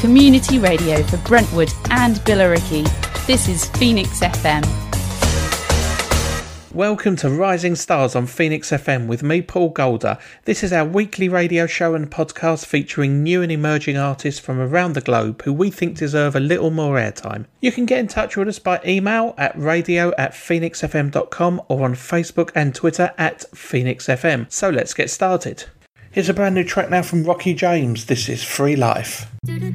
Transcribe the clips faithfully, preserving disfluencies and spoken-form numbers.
community radio for Brentwood and Billericay. This is Phoenix F M. Welcome to Rising Stars on Phoenix F M with me, Paul Golder. This is our weekly radio show and podcast featuring new and emerging artists from around the globe who we think deserve a little more airtime. You can get in touch with us by email at radio at phoenix f m dot com or on Facebook and Twitter at Phoenix F M. So let's get started. Here's a brand new track now from Rocky James. This is Free Life.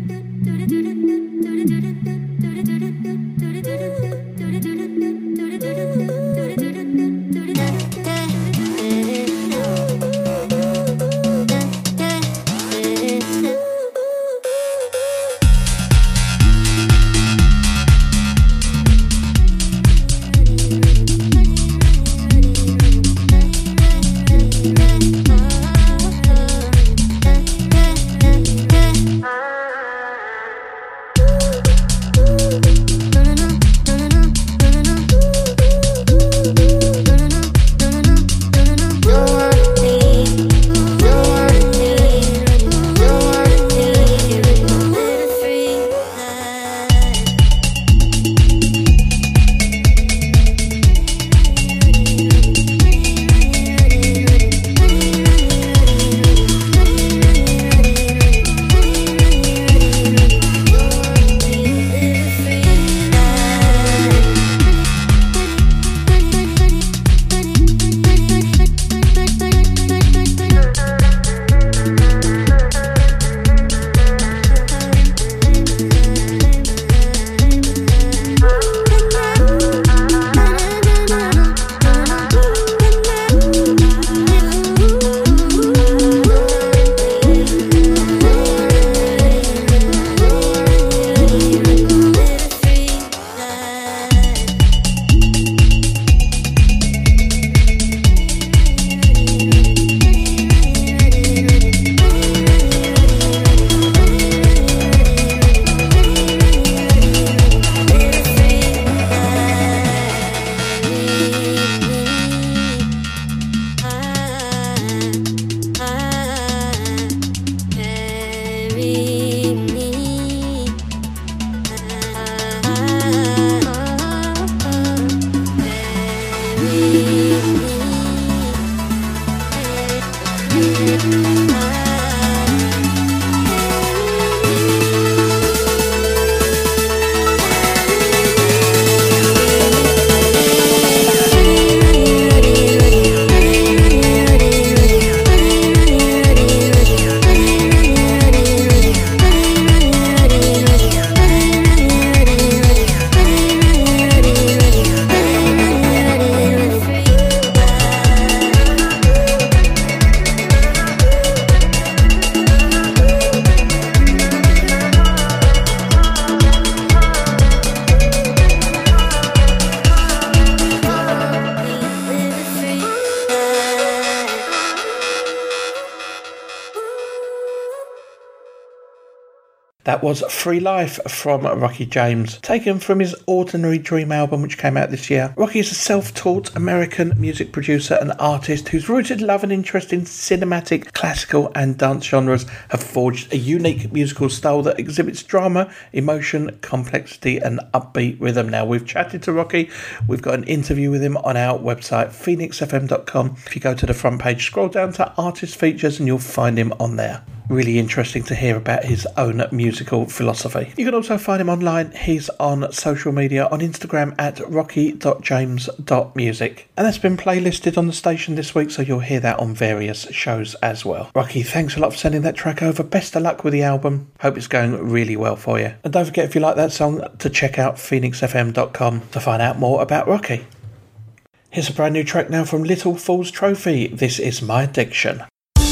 That was Free Life from Rocky James, taken from his Ordinary Dream album, which came out this year. Rocky is a self-taught American music producer and artist whose rooted love and interest in cinematic, classical and dance genres have forged a unique musical style that exhibits drama, emotion, complexity and upbeat rhythm. Now, we've chatted to Rocky. We've got an interview with him on our website, phoenix f m dot com. If you go to the front page, scroll down to Artist Features and you'll find him on there. Really interesting to hear about his own musical philosophy. You can also find him online. He's on social media on Instagram at rocky dot james dot music. And that's been playlisted on the station this week, so you'll hear that on various shows as well. Rocky, thanks a lot for sending that track over. Best of luck with the album. Hope it's going really well for you. And don't forget, if you like that song, to check out phoenix f m dot com to find out more about Rocky. Here's a brand new track now from Little Falls Trophy. This is My Addiction.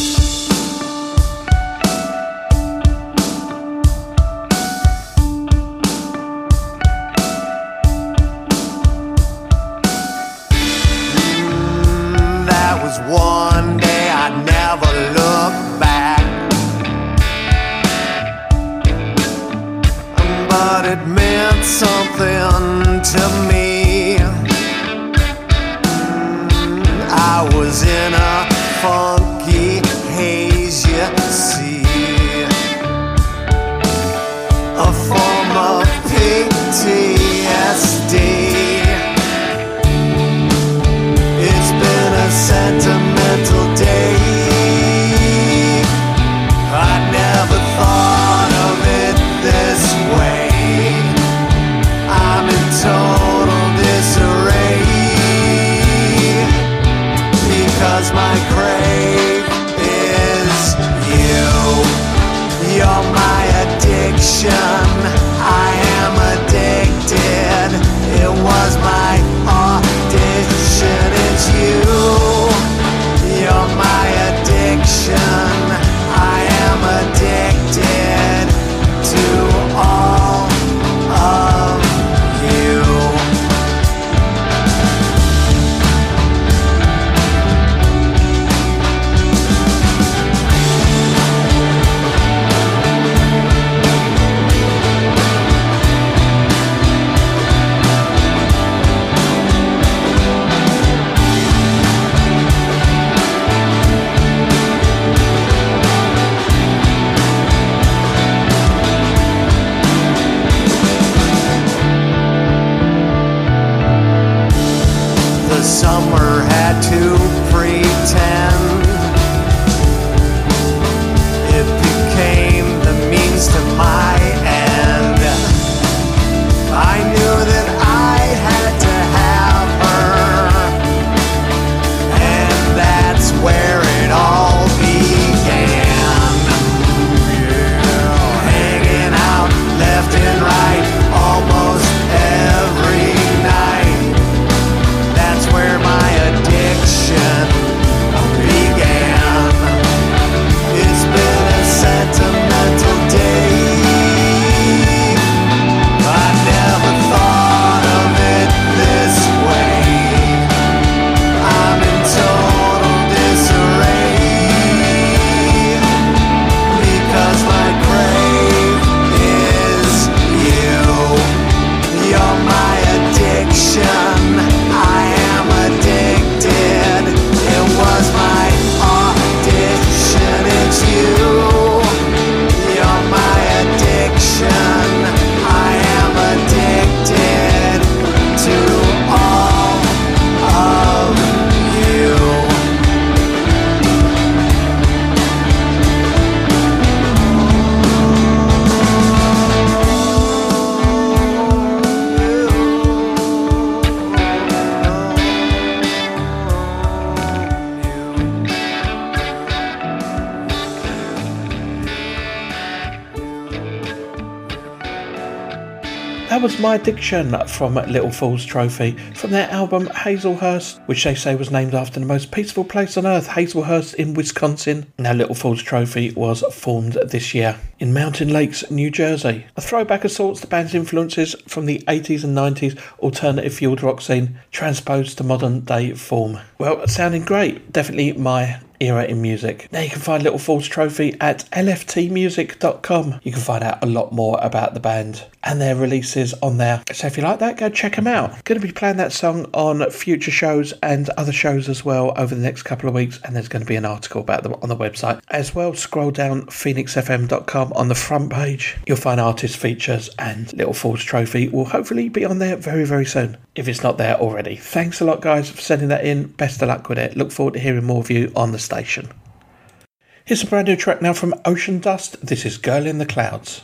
One day I'd never look back, but it meant something to me. I was in a funky haze, you see. That was My Addiction from Little Fool's Trophy from their album Hazelhurst, which they say was named after the most peaceful place on earth, Hazelhurst in Wisconsin. Now, Little Fool's Trophy was formed this year in Mountain Lakes, New Jersey. A throwback of sorts, the band's influences from the eighties and nineties alternative fueled rock scene transposed to modern day form. Well, sounding great. Definitely my era in music. Now you can find Little Fool's Trophy at L F T music dot com. You can find out a lot more about the band and their releases on there. So if you like that, go check them out. Going to be playing that song on future shows and other shows as well over the next couple of weeks, and there's going to be an article about them on the website as well. Scroll down phoenix f m dot com on the front page. You'll find artist features, and Little Fool's Trophy will hopefully be on there very, very soon, if it's not there already. Thanks a lot, guys, for sending that in. Best of luck with it. Look forward to hearing more of you on the station. Here's a brand new track now from Ocean Dust. This is Girl in the Clouds.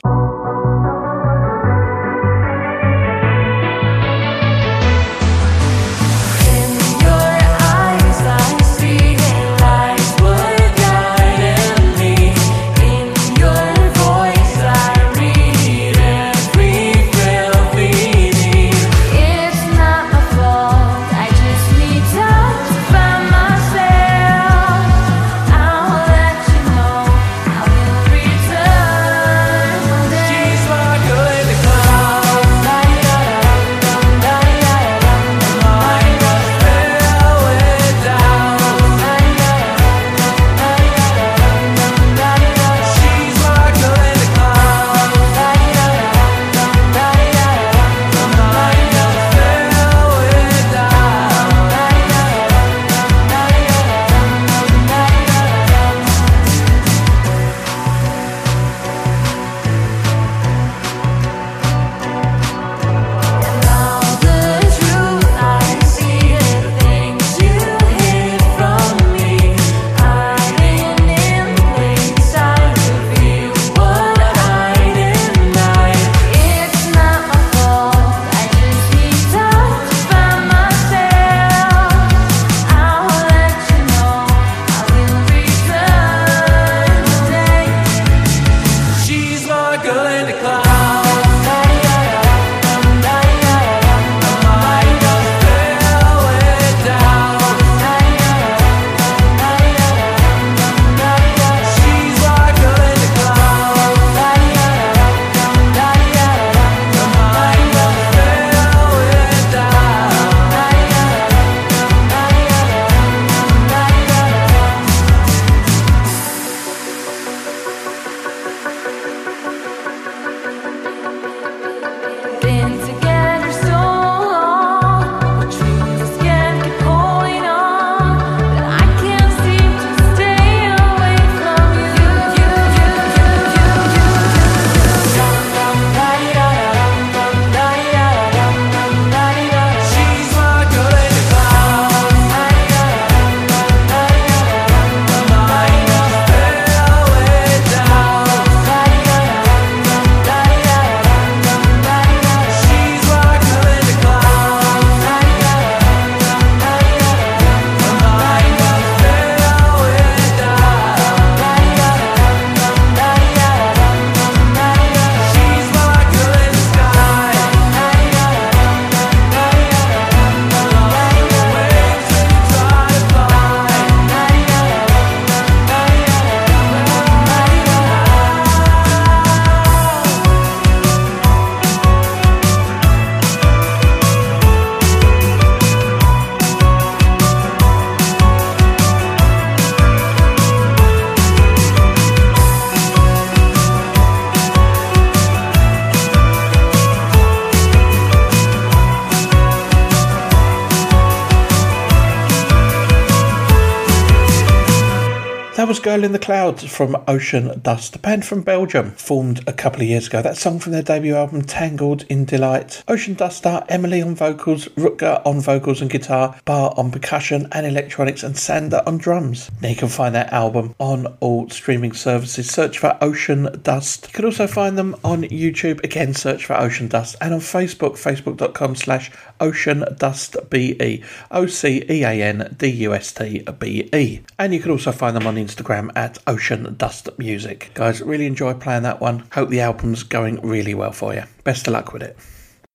That was Girl in the Clouds from Ocean Dust, a band from Belgium, formed a couple of years ago. That song from their debut album, Tangled in Delight. Ocean Dust are Emily on vocals, Rutger on vocals and guitar, Bar on percussion and electronics, and Sander on drums. Now you can find that album on all streaming services. Search for Ocean Dust. You can also find them on YouTube. Again, search for Ocean Dust. And on Facebook, facebook.com slash Ocean Dust B-E. O C E A N D U S T B-E. And you can also find them on Instagram at Ocean Dust Music. Guys, really enjoy playing that one. Hope the album's going really well for you. Best of luck with it.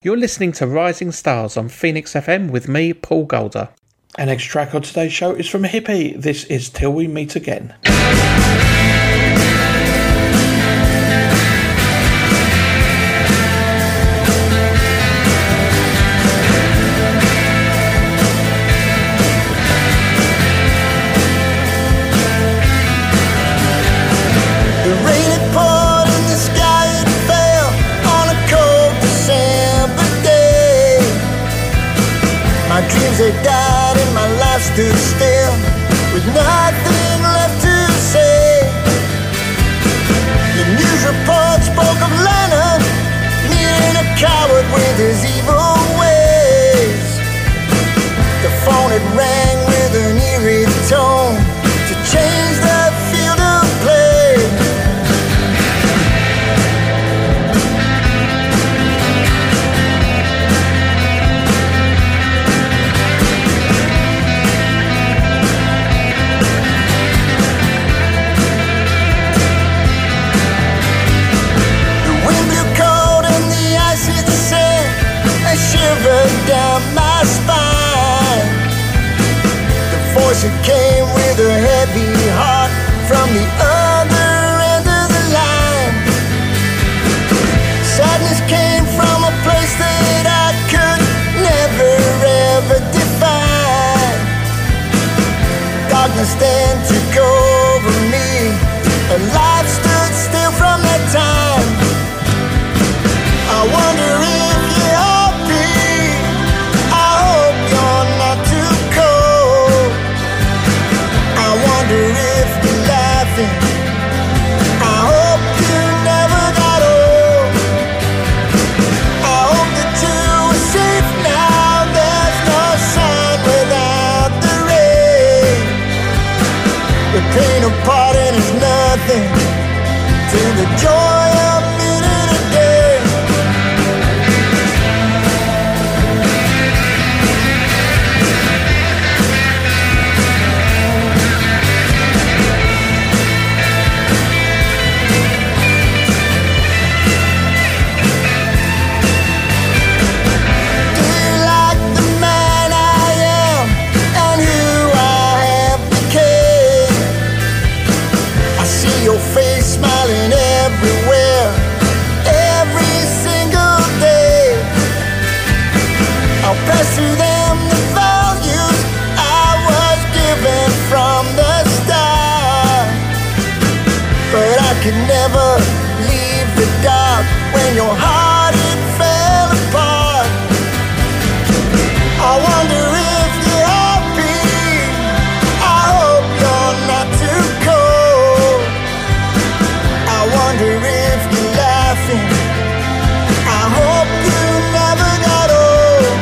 You're listening to Rising Stars on Phoenix F M with me, Paul Golder. Our next track on today's show is from Hippie. This is Till We Meet Again. They died and my life stood still with nothing left to say. The news report spoke of Lennon being a coward with his evil ways. The phone had rang with an eerie tone to change the field of play. Shivered down my spine. The voice that came with a heavy heart from the other end of the line. Sadness came from a place that I could never ever define. Darkness then took over me, and life stood still from that time. I wonder if you I hope you never got old. I hope that you are safe now. There's no sun without the rain. The pain of parting is nothing to the joy of meeting again. Smiling everywhere, every single day. I'll pass through them the values I was given from the start. But I could never leave the dark when your heart it fell apart. I wonder if you're happy. I hope you're not too cold. I wonder if you're laughing. I hope you never got old.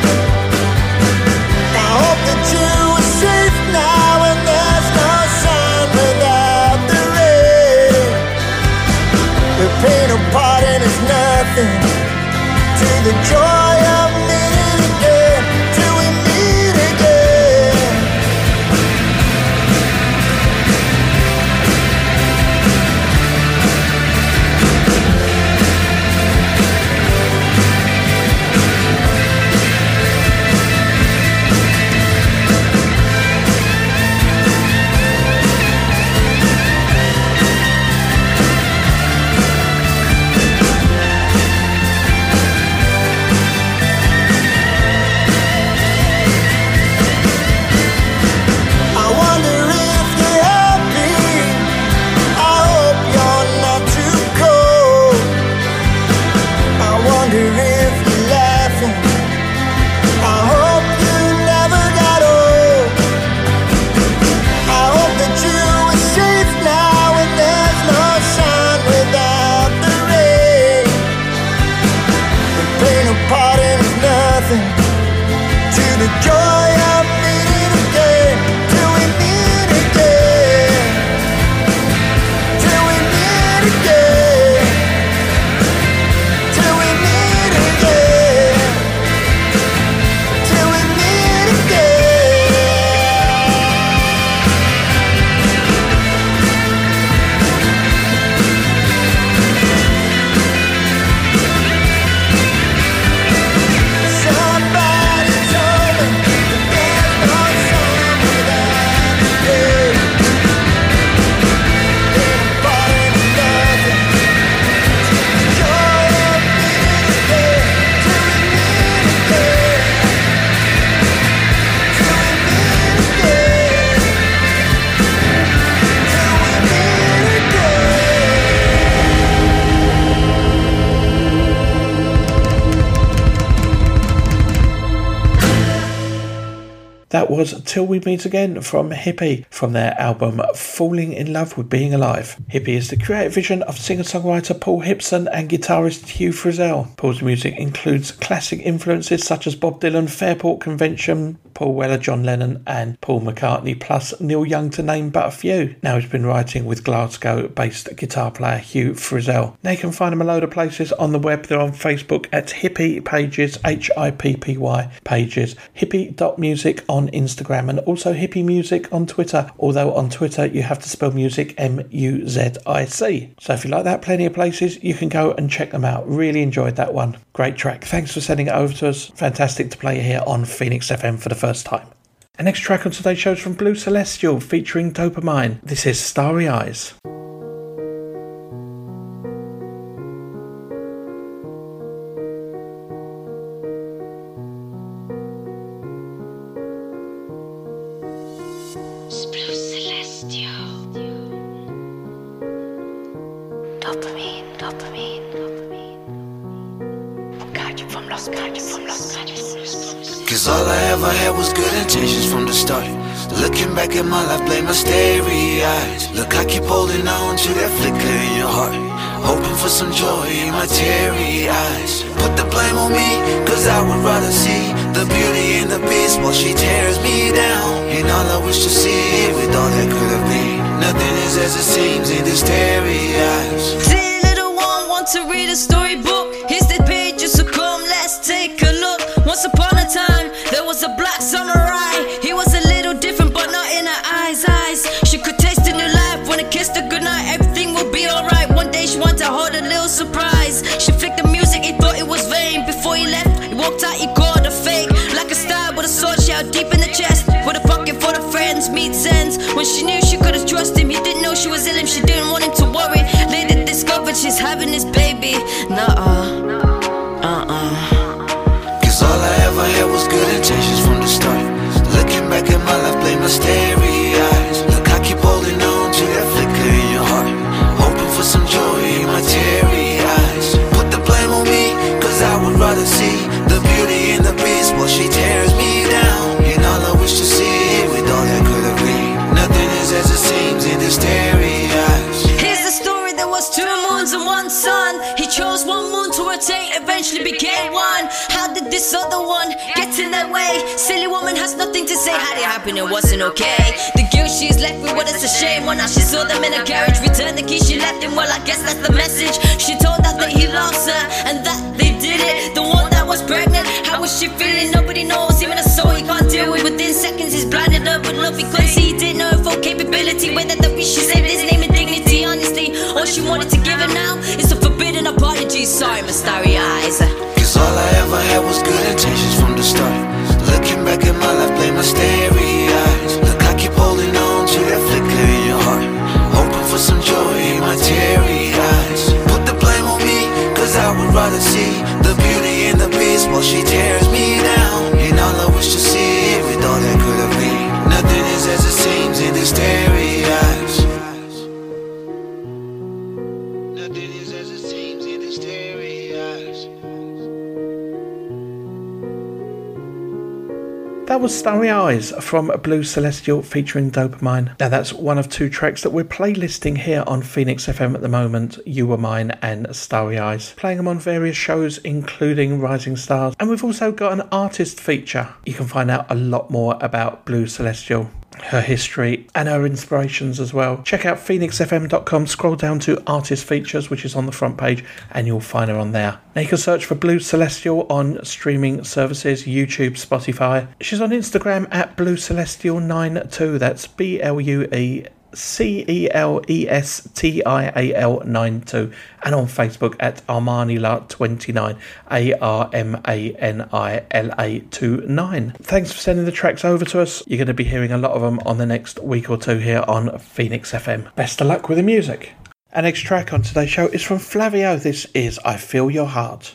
I hope that you are safe now and there's no sun without the rain. The pain of parting is nothing to the joy of meeting again. Till we meet again. That was Till We Meet Again from Hippie from their album Falling in Love with Being Alive. Hippie is the creative vision of singer-songwriter Paul Hipson and guitarist Hugh Frizzell. Paul's music includes classic influences such as Bob Dylan, Fairport Convention, Paul Weller, John Lennon and Paul McCartney, plus Neil Young to name but a few. Now he's been writing with Glasgow-based guitar player Hugh Frizzell. Now you can find him a load of places on the web. They're on Facebook at Hippie Pages, H I P P Y Pages, hippie dot music on Instagram, and also Hippie Music on Twitter, although on Twitter you have to spell music M U Z I C. So if you like that, plenty of places you can go and check them out. Really enjoyed that one. Great track. Thanks for sending it over to us. Fantastic to play here on Phoenix F M for the first time. The next track on today's show is from Blue Celestial featuring Dopamine. This is Starry Eyes. Cause all I ever had was good intentions from the start. Looking back at my life, blame my starry eyes. Look, I keep holding on to that flicker in your heart, hoping for some joy in my teary eyes. Put the blame on me, cause I would rather see the beauty in the beast while she tears me down. And all I wish to see with all that could have been, nothing is as it seems in these starry eyes. Dear little one, want to read a storybook? Here's the pages, so come, let's take a look. Once upon a time, there was a black samurai. He was a little different, but not in her eyes, eyes. She could taste a new life when I kissed her goodnight. Everything will be alright. One day she wanted to hold a little surprise. She flicked the music, he thought it was vain. Before he left, he walked out, he called her fake. Like a star with a sword, she out deep in the chest. With a pocket for the friends, meet ends. When she knew she could've trusted him, he didn't know she was ill him. She didn't want him to worry. Later discovered she's having this baby. Nuh-uh, uh-uh. All I ever had was good intentions from the start. Looking back at my life, blame my starry eyes. Look, I keep holding on to that flicker in your heart, hoping for some joy in my teary eyes. Put the blame on me, cause I would rather see the beauty in the beast while she tears me down. And all I wish to see with all that could have been, nothing is as it seems in these starry eyes. Here's the story, there was two moons and one sun. He chose one moon to rotate, eventually became one. How did this other one get in that way? Silly woman has nothing to say. How did it happen? It wasn't okay. The guilt she's left with, what it's a shame. When now she saw them in a carriage, returned the key she left him. Well, I guess that's the message. She told us that he loves her and that they did it. The one that was pregnant, how was she feeling? Nobody knows. Even a soul he can't deal with. Within seconds he's blinded her with love because he didn't know her full capability. Whether the wish she saved his name and dignity. Honestly, all she wanted to give her now is a forbidden apology. Sorry, my starry eyes. Cause all I ever had was good intentions from the start. Looking back at my life, blame my starry eyes. Look, I keep holding on to that flicker in your heart, hoping for some joy in my teary eyes. Put the blame on me, cause I would rather see the beauty in the beast while she tears me down. And all I wish to see with all that could have been, nothing is as it seems in these starry eyes. Nothing is as it seems in these starry eyes. That was Starry Eyes from Blue Celestial featuring Dopamine. Now that's one of two tracks that we're playlisting here on Phoenix F M at the moment, You Were Mine and Starry Eyes. Playing them on various shows including Rising Stars, and we've also got an artist feature. You can find out a lot more about Blue Celestial, her history and her inspirations as well. Check out phoenix f m dot com, scroll down to artist features, which is on the front page, and you'll find her on there. Now you can search for Blue Celestial on streaming services, YouTube, Spotify. She's on Instagram at Blue Celestial ninety-two. That's B L U E C E L E S T I A L ninety-two, and on Facebook at Armanila twenty-nine, A R M A N I L A twenty-nine. Thanks for sending the tracks over to us. You're going to be hearing a lot of them on the next week or two here on Phoenix F M. Best of luck with the music. Our next track on today's show is from Flavio. This is I Feel Your Heart.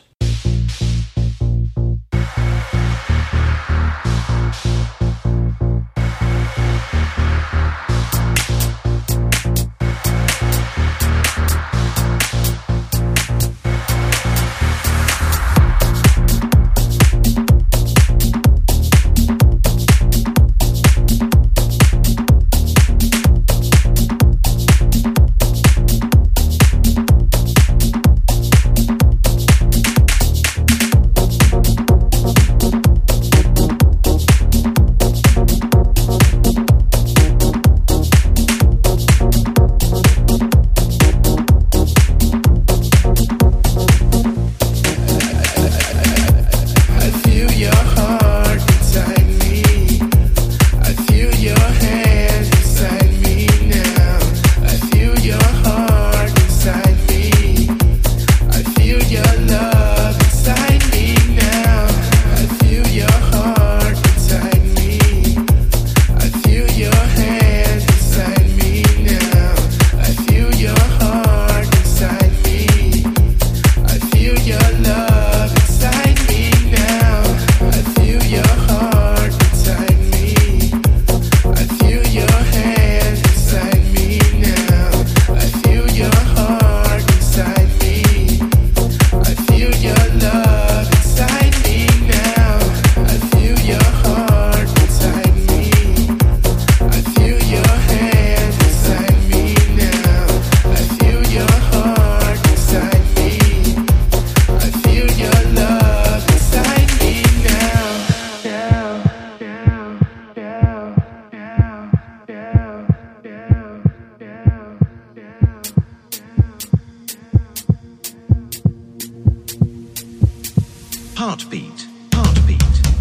Heartbeat. Heartbeat.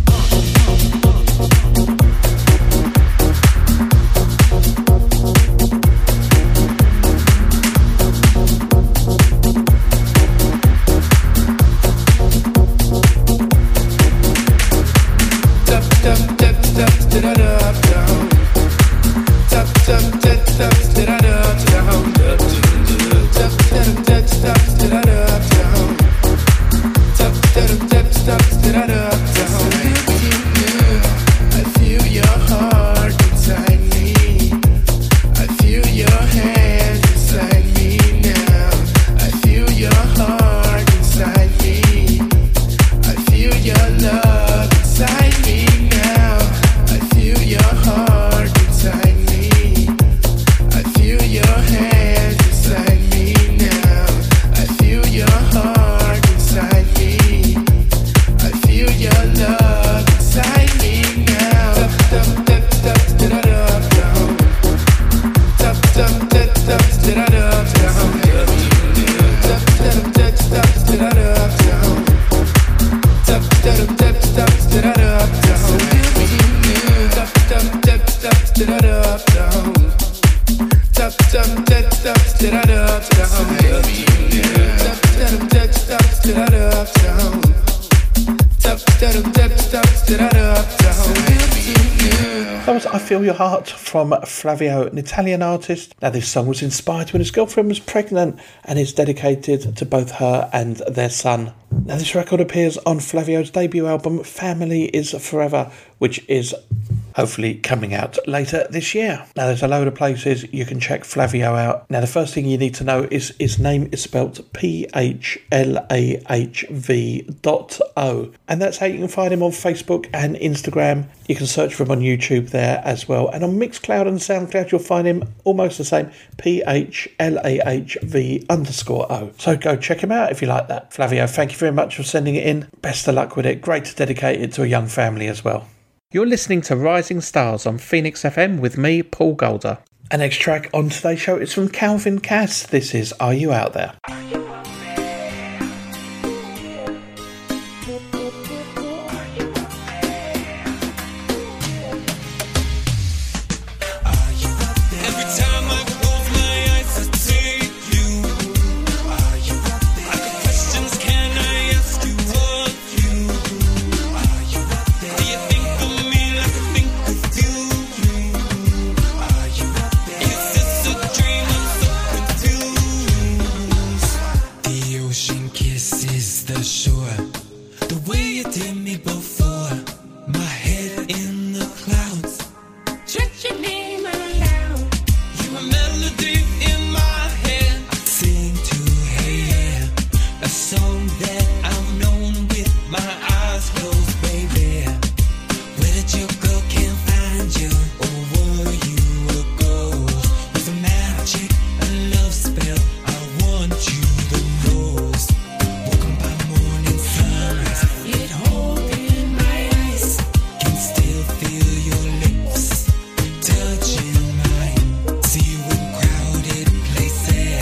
That was I Feel Your Heart from Flavio, an Italian artist. Now, this song was inspired when his girlfriend was pregnant and is dedicated to both her and their son. Now, this record appears on Flavio's debut album, Family is Forever, which is hopefully coming out later this year. Now, there's a load of places you can check Flavio out. Now, the first thing you need to know is his name is spelt P H L A H V dot O. And that's how you can find him on Facebook and Instagram. You can search for him on YouTube there as well. And on Mixcloud and Soundcloud, you'll find him almost the same, P H L A H V underscore O. So go check him out if you like that. Flavio, thank you very much for sending it in. Best of luck with it. Great to dedicate it to a young family as well. You're listening to Rising Stars on Phoenix F M with me, Paul Golder. The next track on today's show is from Calvin Cass. This is Are You Out There?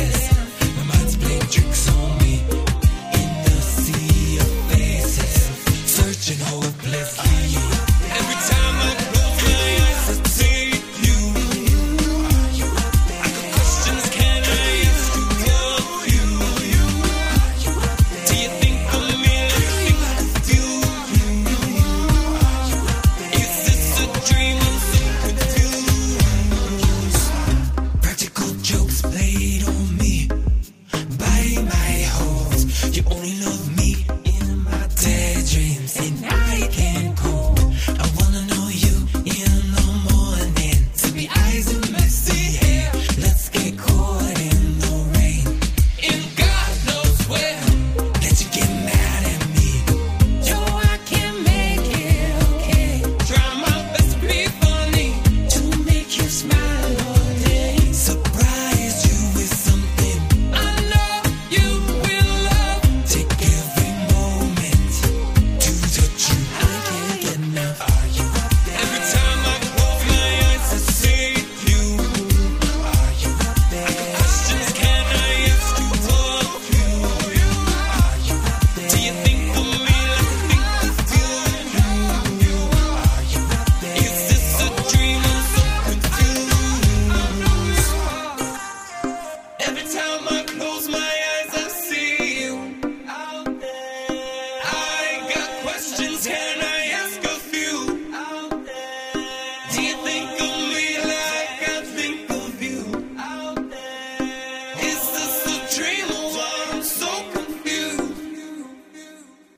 Tricks on me in the sea of faces.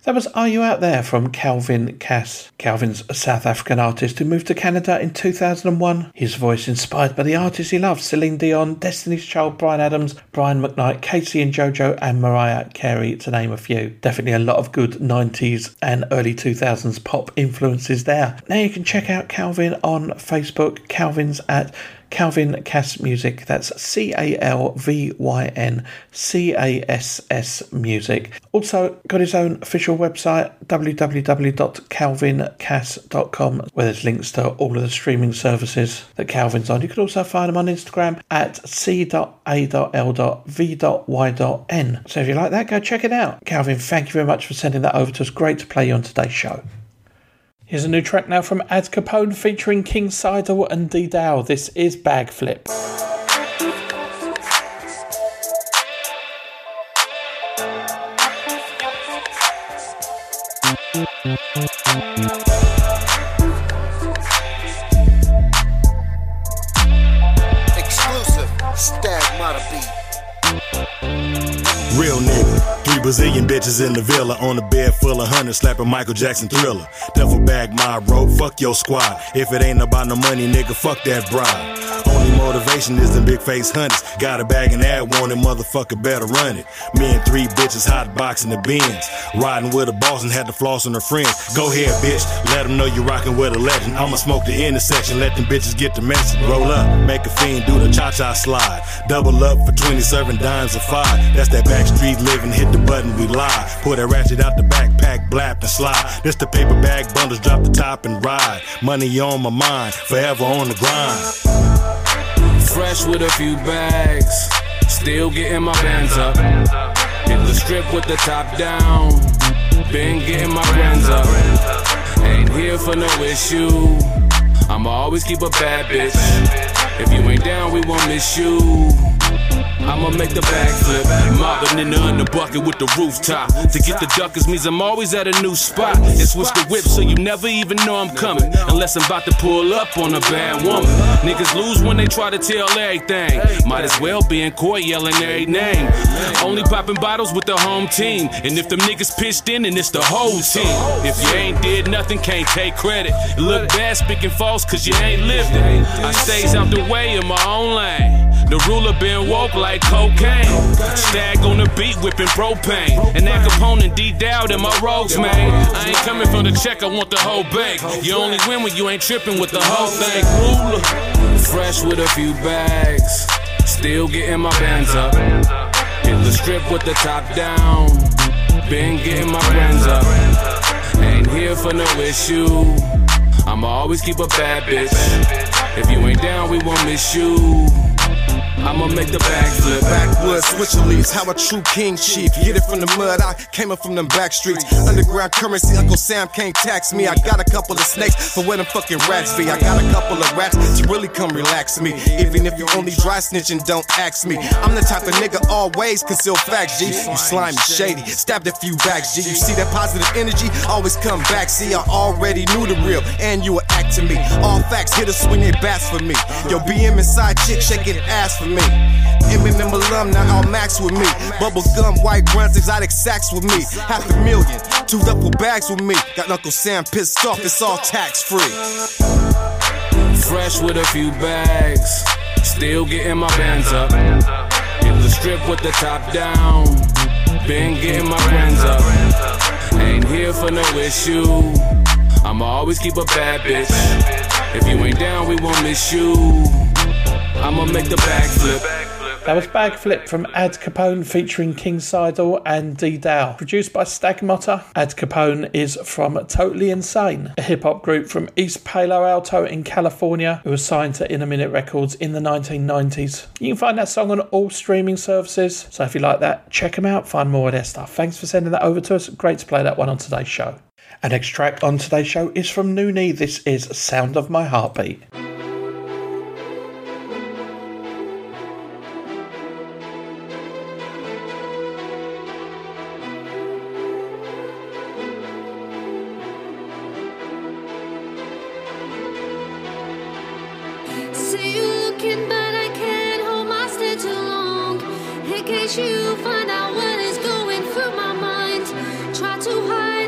That was Are You Out There from Calvin Cass. Calvin's a South African artist who moved to Canada in two thousand one. His voice inspired by the artists he loves: Celine Dion, Destiny's Child, Bryan Adams, Brian McKnight, Casey and JoJo and Mariah Carey, to name a few. Definitely a lot of good nineties and early two thousands pop influences there. Now you can check out Calvin on Facebook. Calvin's at Calvin Cass Music. That's C A L V Y N C A S S Music. Also got his own official website, w w w dot calvin cass dot com, where there's links to all of the streaming services that Calvin's on. You can also find him on Instagram at c dot a dot l dot v dot y dot n. So if you like that, go check it out. Calvin, thank you very much for sending that over to us. Great to play you on today's show. Here's a new track now from Ad Capone featuring King Seidel and D Dow. This is Bag Flip. Exclusive Stagmata beat. Real nigga. Three Brazilian bitches in the villa on a bed full of hundreds, slapping Michael Jackson Thriller. Duffel bag my rope, fuck your squad. If it ain't about no money, nigga, fuck that bribe. Only motivation is them big face hunters. Got a bag and ad wanted, motherfucker better run it. Me and three bitches hot boxing the Benz. Riding with a boss and had to floss on her friends. Go ahead, bitch, let them know you rockin' with a legend. I'ma smoke the intersection, let them bitches get the message. Roll up, make a fiend do the cha-cha slide. Double up for twenty, serving dimes of five. That's that backstreet living, hit the button, we lie. Pull that ratchet out the backpack, blap and slide. This the paper bag bundles, drop the top and ride. Money on my mind, forever on the grind. Fresh with a few bags, still getting my bands up. Hit the strip with the top down, been getting my friends up. Ain't here for no issue, I'ma always keep a bad bitch. If you ain't down, we won't miss you. I'ma make the bag flip. Mobbing in the under bucket with the rooftop. To get the duckers means I'm always at a new spot. And switch the whip so you never even know I'm coming. Unless I'm about to pull up on a bad woman. Niggas lose when they try to tell everything. Might as well be in court yelling every name. Only popping bottles with the home team. And if them niggas pitched in, then it's the whole team. If you ain't did nothing, can't take credit. You look bad speaking false cause you ain't lived it. I stays out the way in my own lane. The ruler been woke like cocaine. Stag on the beat whipping propane. And that component D-Dowd in my rogues, man. I ain't coming for the check, I want the whole bank. You only win when you ain't tripping with the whole thing. Ruler, fresh with a few bags, still getting my bands up. Hit the strip with the top down, been getting my friends up. Ain't here for no issue, I'ma always keep a bad bitch. If you ain't down, we won't miss you. I'ma make the bag flip. Backwoods, switcher leaves, how a true king chief. Get it from the mud, I came up from them back streets. Underground currency, Uncle Sam can't tax me. I got a couple of snakes for where them fucking rats be. I got a couple of rats to really come relax me. Even if you only dry snitching, don't ask me. I'm the type of nigga always conceal facts, G. You slimy, shady, stabbed a few backs, G. You see that positive energy, always come back. See, I already knew the real, and you were acting me. All facts, hit a swing they bats for me. Yo, B M inside chick, shaking ass for me. M M M alumni, all max with me. Bubble gum, white grunts, exotic sacks with me. Half a million, two duffel bags with me. Got Uncle Sam pissed off, it's all tax free. Fresh with a few bags, still getting my bands up. Hit the strip with the top down, been getting my friends up. Ain't here for no issue, I'ma always keep a bad bitch. If you ain't down, we won't miss you. I'ma make the bag flip. That was Bag Flip from Ad Capone featuring King Seidel and D-Dow. Produced by Stagmata. Ad Capone is from Totally Insane, a hip-hop group from East Palo Alto in California who was signed to In A Minute Records in the nineteen nineties. You can find that song on all streaming services, so if you like that, check them out, find more of their stuff. Thanks for sending that over to us. Great to play that one on today's show. Our next track on today's show is from Noonie. This is Sound of My Heartbeat. You find out what is going through my mind. Try to hide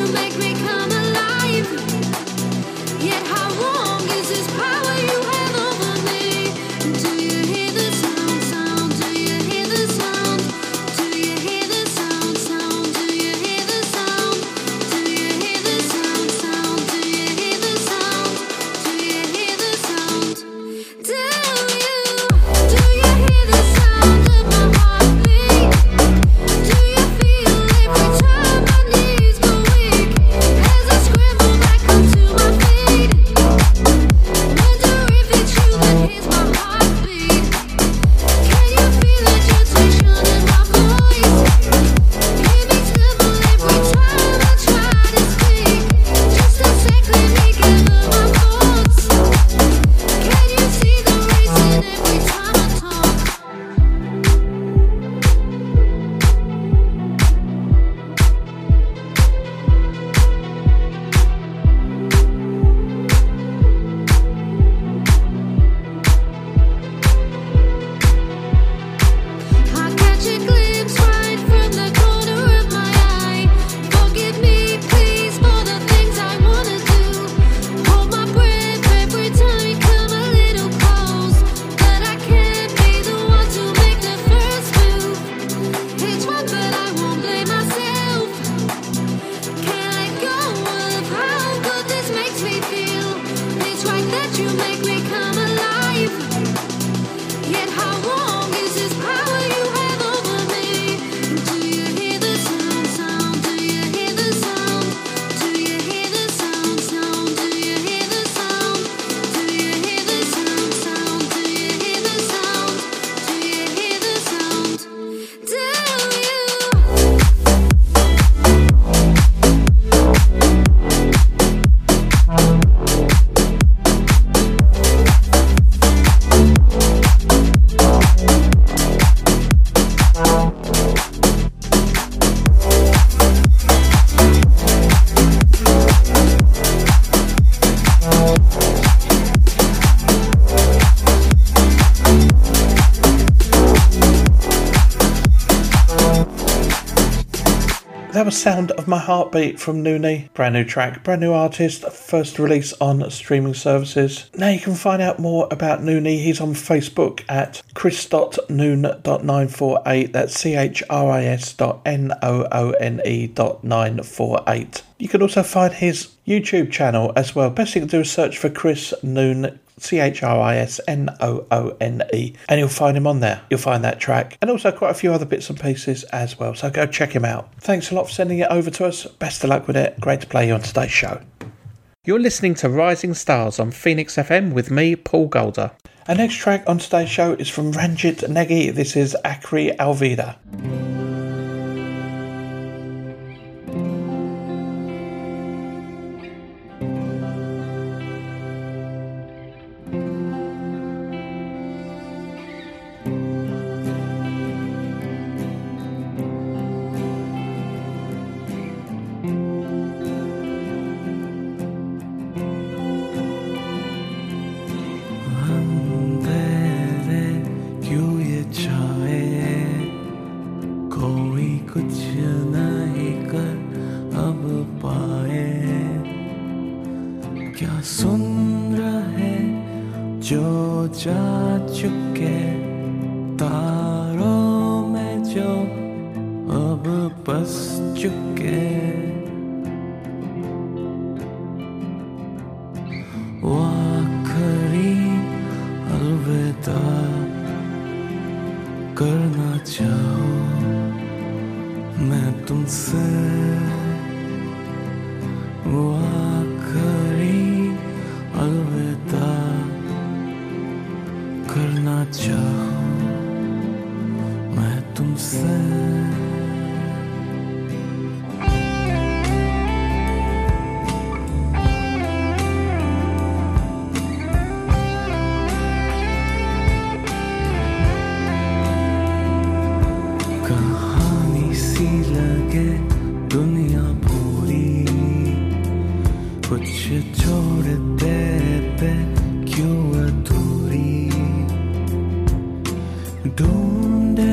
That was Sound of My Heartbeat from Noonie. Brand new track, brand new artist, first release on streaming services. Now you can find out more about Noonie. He's on Facebook at chris dot noon dot nine four eight. That's C H R I S dot N O O N E dot nine four eight. You can also find his YouTube channel as well. Best thing to do is search for Chris Noon, C H R I S N O O N E, and you'll find him on there. You'll find that track and also quite a few other bits and pieces as well, so go check him out. Thanks a lot for sending it over to us. Best of luck with it. Great to play you on today's show. You're listening to Rising Stars on Phoenix F M with me, Paul Golder. Our next track on today's show is from Ranjit Negi. This is Akri Alvida.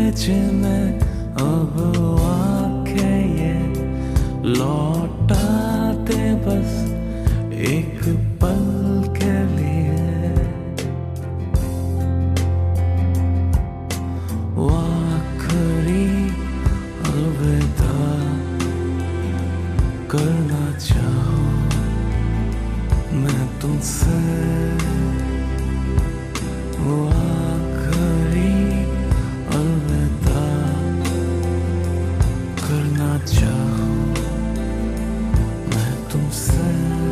अब आके ये लौटा अलविदा करना चाहूं मैं तुमसे वो आखिरी अलविदा करना चाहूं मैं तुमसे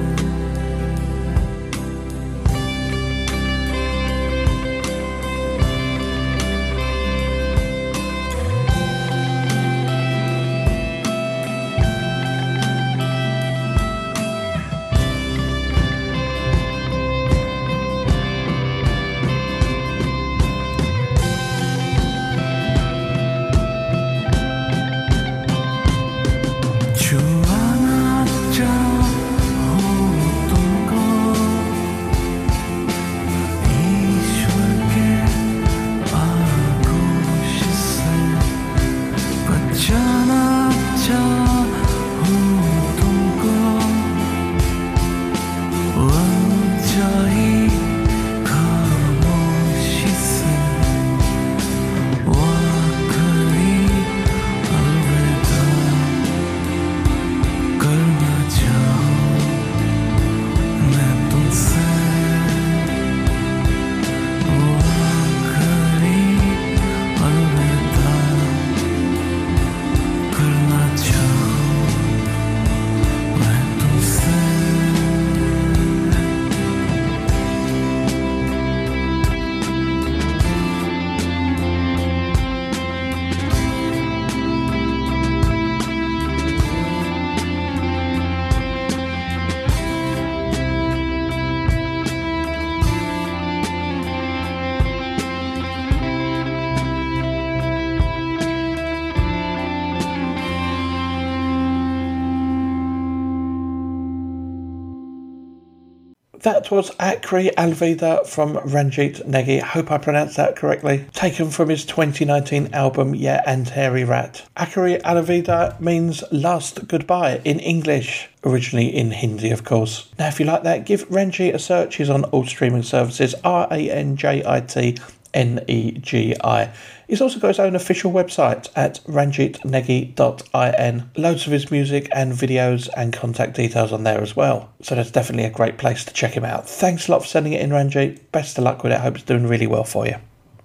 That was Akri Alvida from Ranjit Negi. Hope I pronounced that correctly. Taken from his twenty nineteen album Yeah and Hairy Rat. Akri Alvida means last goodbye in English, originally in Hindi of course. Now if you like that, give Ranjit a search. He's on all streaming services. R A N J I T N E G I. He's also got his own official website at ranjit negi dot I N. Loads of his music and videos and contact details on there as well. So that's definitely a great place to check him out. Thanks a lot for sending it in, Ranjit. Best of luck with it. I hope it's doing really well for you.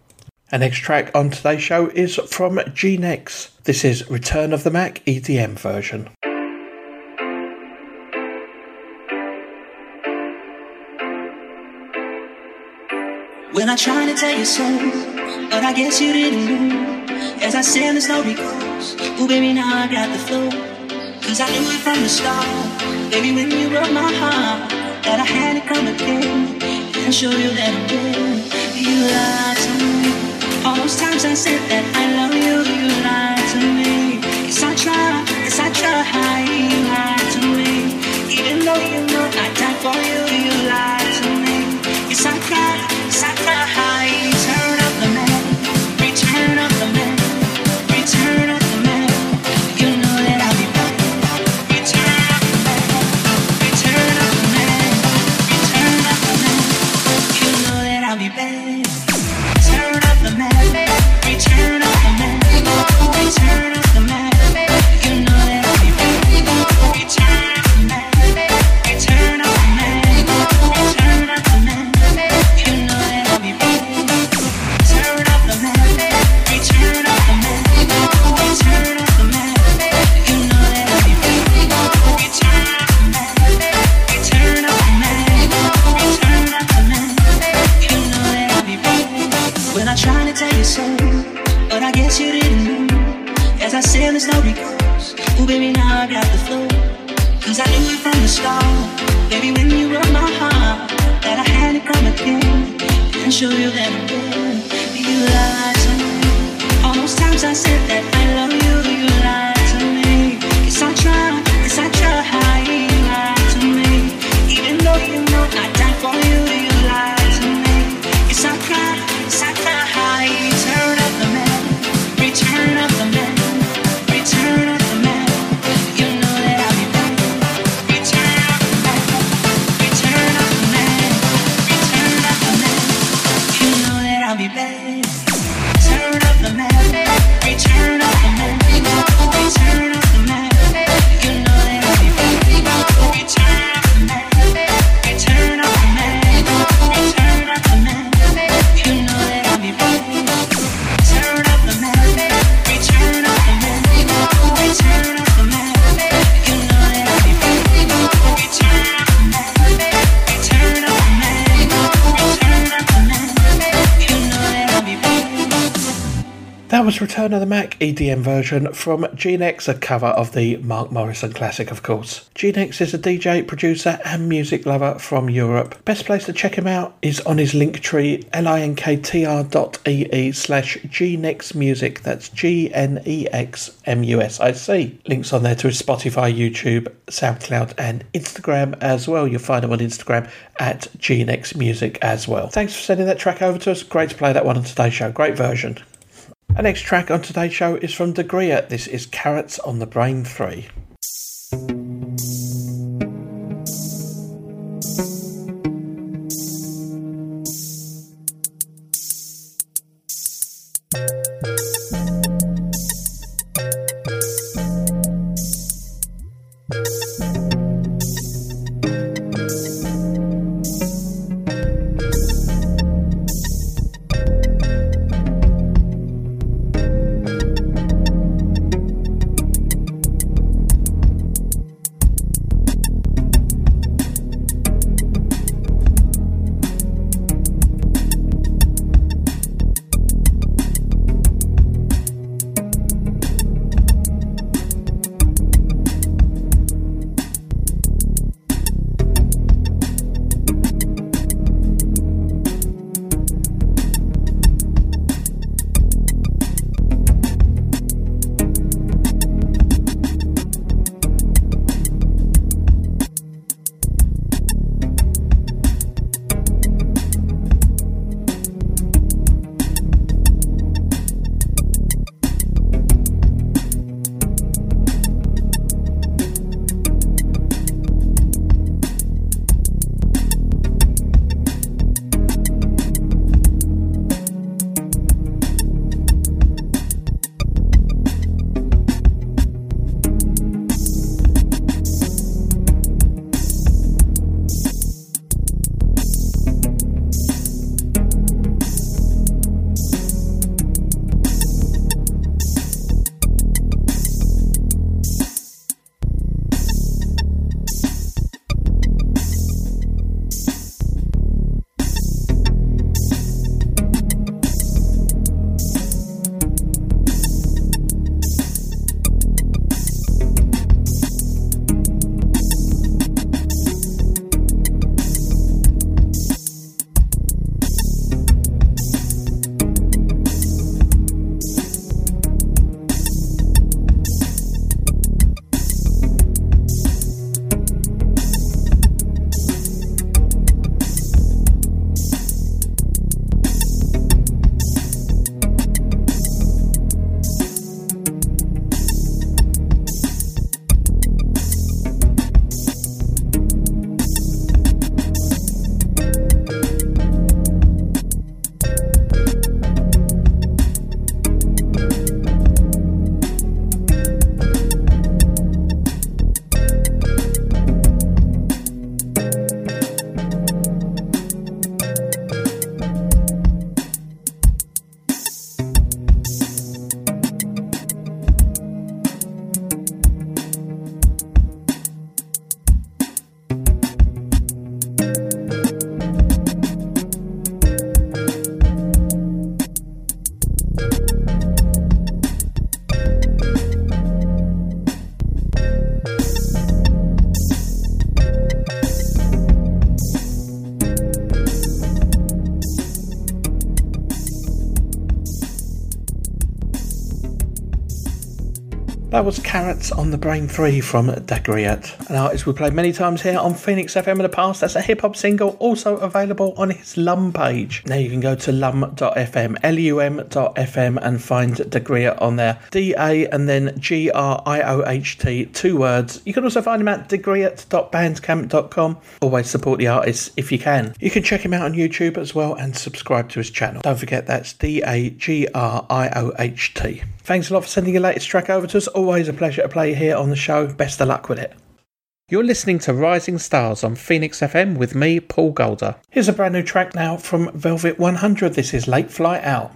Our next track on today's show is from G-Nex. This is Return of the Mac E D M version. When I tried to tell you so, but I guess you didn't know. As I said, there's no recourse. Oh baby, now I got the flow. Cause I knew it from the start. Baby, when you broke my heart, that I had to come again and show you that I'm dead. You lied to me. All those times I said that I love you, you lied to me. Yes, I tried, yes, I tried. You lied to me. Even though you know I died for you, you lied to me. Yes, I cried. Return of the man, return of the man, return of the man. You know that I'll be back. Return of the man, return of the man, return of the man. You know that I'll be back. Return of the man, return of the man, return of the man. You know that I'll be back. Return of the man, return of the man, return of the man. Trying to tell you so, but I guess you didn't know. As I said, there's no recourse. Oh baby, now I got the flow. Cause I knew it from the start. Baby, when you broke my heart, that I had to come again and show you that I'm dead. You lied to me. All those times I said that I love you, you lied to me. Yes, I tried, yes, I tried. You lied to me. Even though you know I died for you, you lied to me. Yes, I cried, yes, I cried. Return of the man, return of the man, return of the man. You know that I'll be back. Return of the man, return of the man, return of the man. You know that I'll be back. Return of the man, return of the man, was Return of the Mac E D M version from Gene X, a cover of the Mark Morrison classic, of course. Gene X is a D J, producer and music lover from Europe. Best place to check him out is on his Linktree, linktr dot ee slash gnexmusic. That's G N E X M U S I C. Links on there to his Spotify, YouTube, SoundCloud and Instagram as well. You'll find him on Instagram at gnexmusic as well. Thanks for sending that track over to us. Great to play that one on today's show. Great version. Our next track on today's show is from Degria. This is Carrots on the Brain three. That was Carrots on the Brain three from Degriat, an artist we played many times here on Phoenix F M in the past. That's a hip-hop single, also available on his Lum page. Now you can go to lum dot f m, L U M dot f m, and find Degriat on there. D A and then G R I O H T, two words. You can also find him at degriat dot bandcamp dot com. Always support the artist if you can. You can check him out on YouTube as well and subscribe to his channel. Don't forget that's D A G R I O H T. Thanks a lot for sending your latest track over to us. Always a pleasure to play here on the show. Best of luck with it. You're listening to Rising Stars on Phoenix F M with me, Paul Golder. Here's a brand new track now from Velvet one hundred. This is Late Flight Out.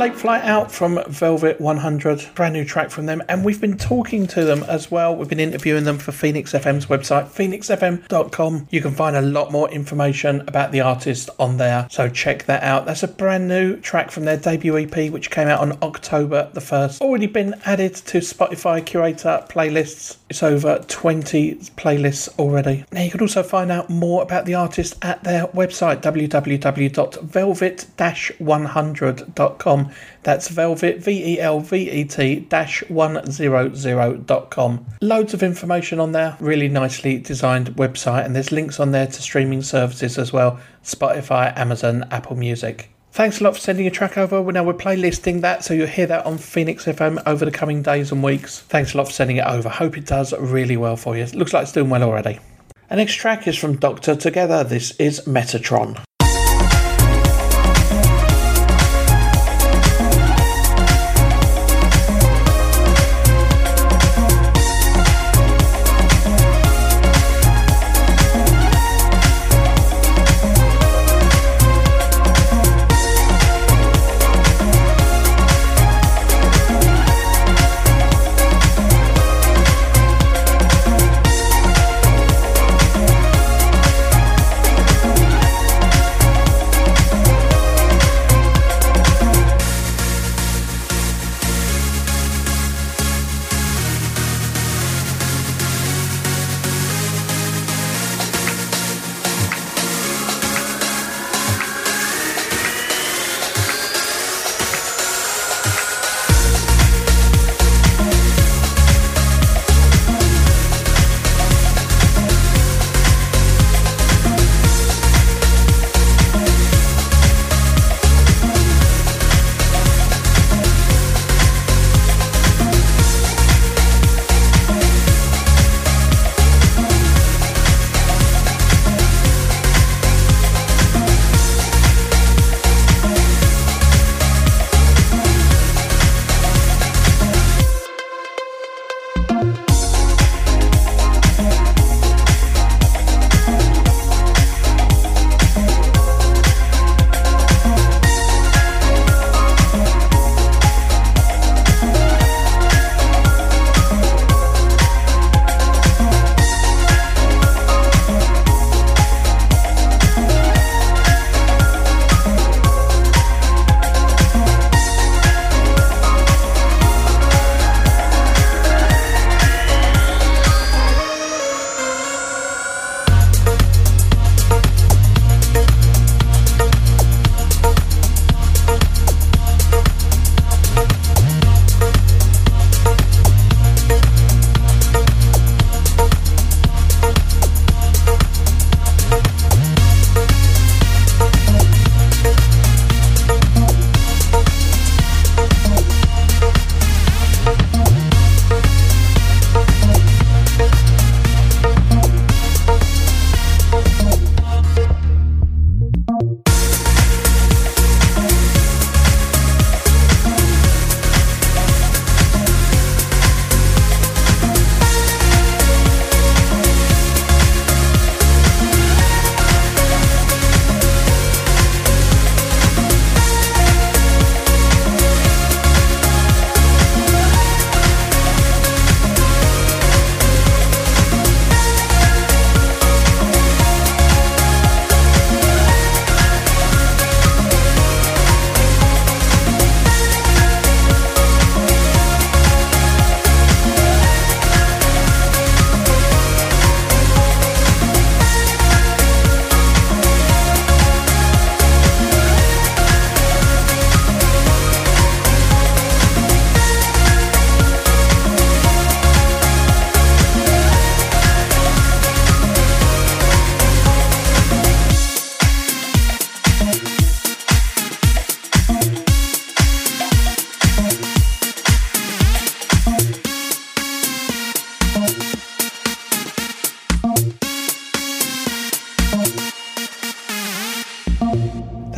Late Flight Out from Velvet one hundred, brand new track from them, and we've been talking to them as well. We've been interviewing them for Phoenix F M's website, phoenix f m dot com. You can find a lot more information about the artist on there, so check that out. That's a brand new track from their debut E P, which came out on October the first. Already been added to Spotify Curator playlists. It's over twenty playlists already. Now you can also find out more about the artist at their website, w w w dot velvet dash one hundred dot com. That's Velvet, V E L V E T dash one hundred dot com. Loads of information on there, really nicely designed website, and there's links on there to streaming services as well, Spotify, Amazon, Apple Music. Thanks a lot for sending a track over. Now we're playlisting that, so you'll hear that on Phoenix F M over the coming days and weeks. Thanks a lot for sending it over. Hope it does really well for you. It looks like it's doing well already. The next track is from Doctor Together. This is Metatron.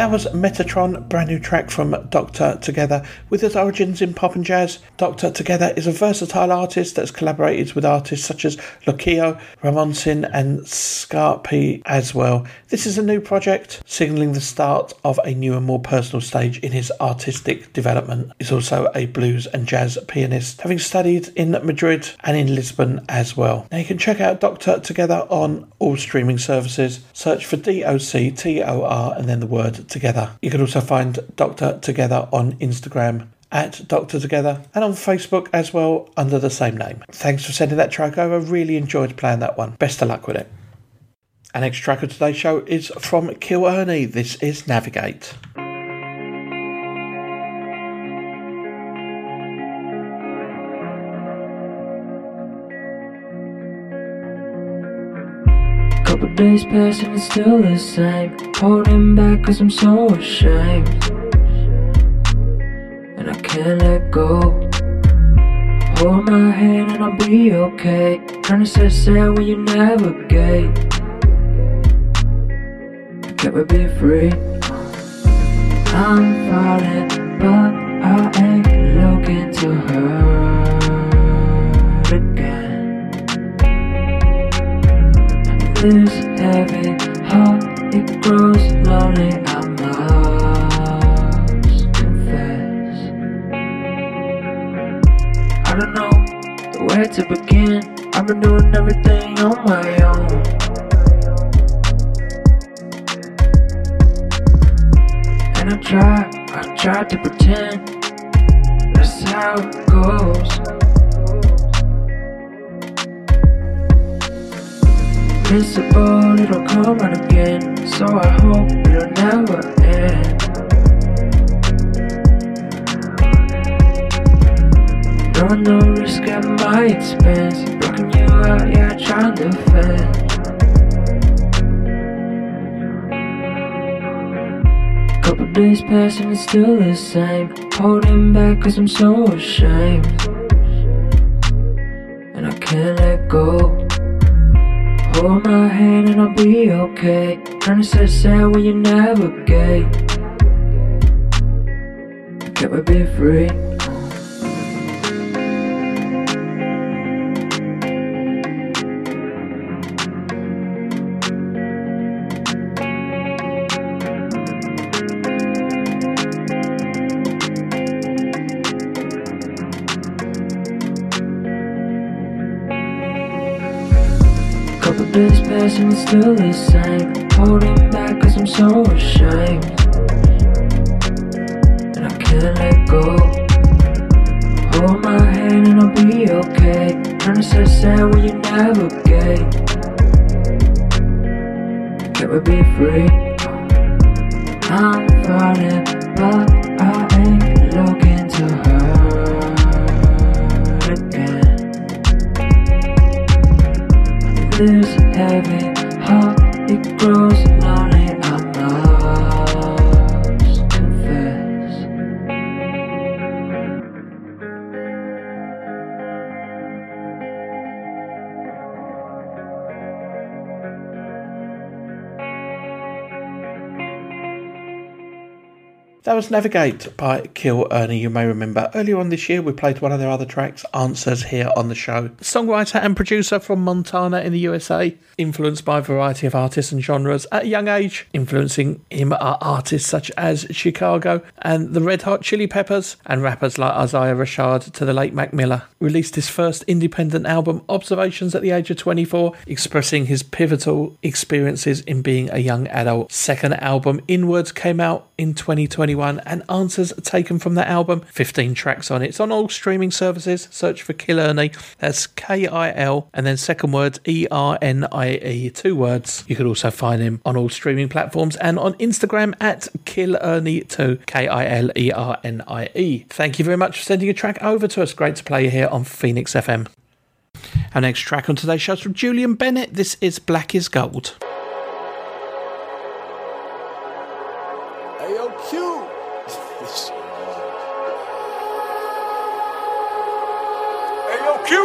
That was Metatron, brand new track from Doctor Together. With its origins in pop and jazz, Doctor Together is a versatile artist that's collaborated with artists such as Lokio, Ramonsin and Scarpy as well. This is a new project, signalling the start of a new and more personal stage in his artistic development. He's also a blues and jazz pianist, having studied in Madrid and in Lisbon as well. Now you can check out Doctor Together on all streaming services. Search for D O C T O R and then the word Together. You can also find Doctor Together on Instagram at Doctor Together and on Facebook as well under the same name. Thanks for sending that track over. Really enjoyed playing that one. Best of luck with it. Our next track of today's show is from Kill Ernie. This is Navigate. Couple days pass and it's still the same. Holding back cause I'm so ashamed, and I can't let go. Hold my hand and I'll be okay. Trying to set sail when you navigate. Can't we be free? I'm falling, but I ain't looking to hurt again. This heavy heart, it grows lonely, I must confess. I don't know where to begin. I've been doing everything on my own. And I try, I try to pretend that's how it goes. Invincible, it'll come out again, so I hope it'll never end. No, no risk at my expense. Blocking you out, yeah, trying to defend. Couple days pass and it's still the same. Holding back cause I'm so ashamed, and I can't let go. Hold my hand and I'll be okay. Trying to set sail when you navigate. Can't we be free? Days pass and it's still the same. Holding back cause I'm so ashamed, and I can't let go. Hold my hand and I'll be okay. Trying to set sail when you navigate. Can't we be free? I'm falling, but I ain't looking to hurt again. This heavy heart, it grows lonely, I must confess. That was Navigate by Kill Ernie. You may remember earlier on this year we played one of their other tracks, Answers, here on the show. Songwriter and producer from Montana in the U S A, influenced by a variety of artists and genres at a young age. Influencing him are artists such as Chicago and the Red Hot Chili Peppers, and rappers like Isaiah Rashad to the late Mac Miller. Released his first independent album, Observations, at the age of twenty-four, expressing his pivotal experiences in being a young adult. Second album, Inwards, came out in twenty twenty-one, and Answers taken from that album. fifteen tracks on it. It's on all streaming services. Search for Kill Ernie. That's K I L and then second word E R N I E, two words. You could also find him on all streaming platforms and on Instagram at Kill Ernie two, K I L E R N I E. Thank you very much for sending a track over to us. Great to play you here on Phoenix F M. Our next track on today's show is from Julian Bennett. This is Black is Gold. Hey, yo, Q. Hey, yo, Q.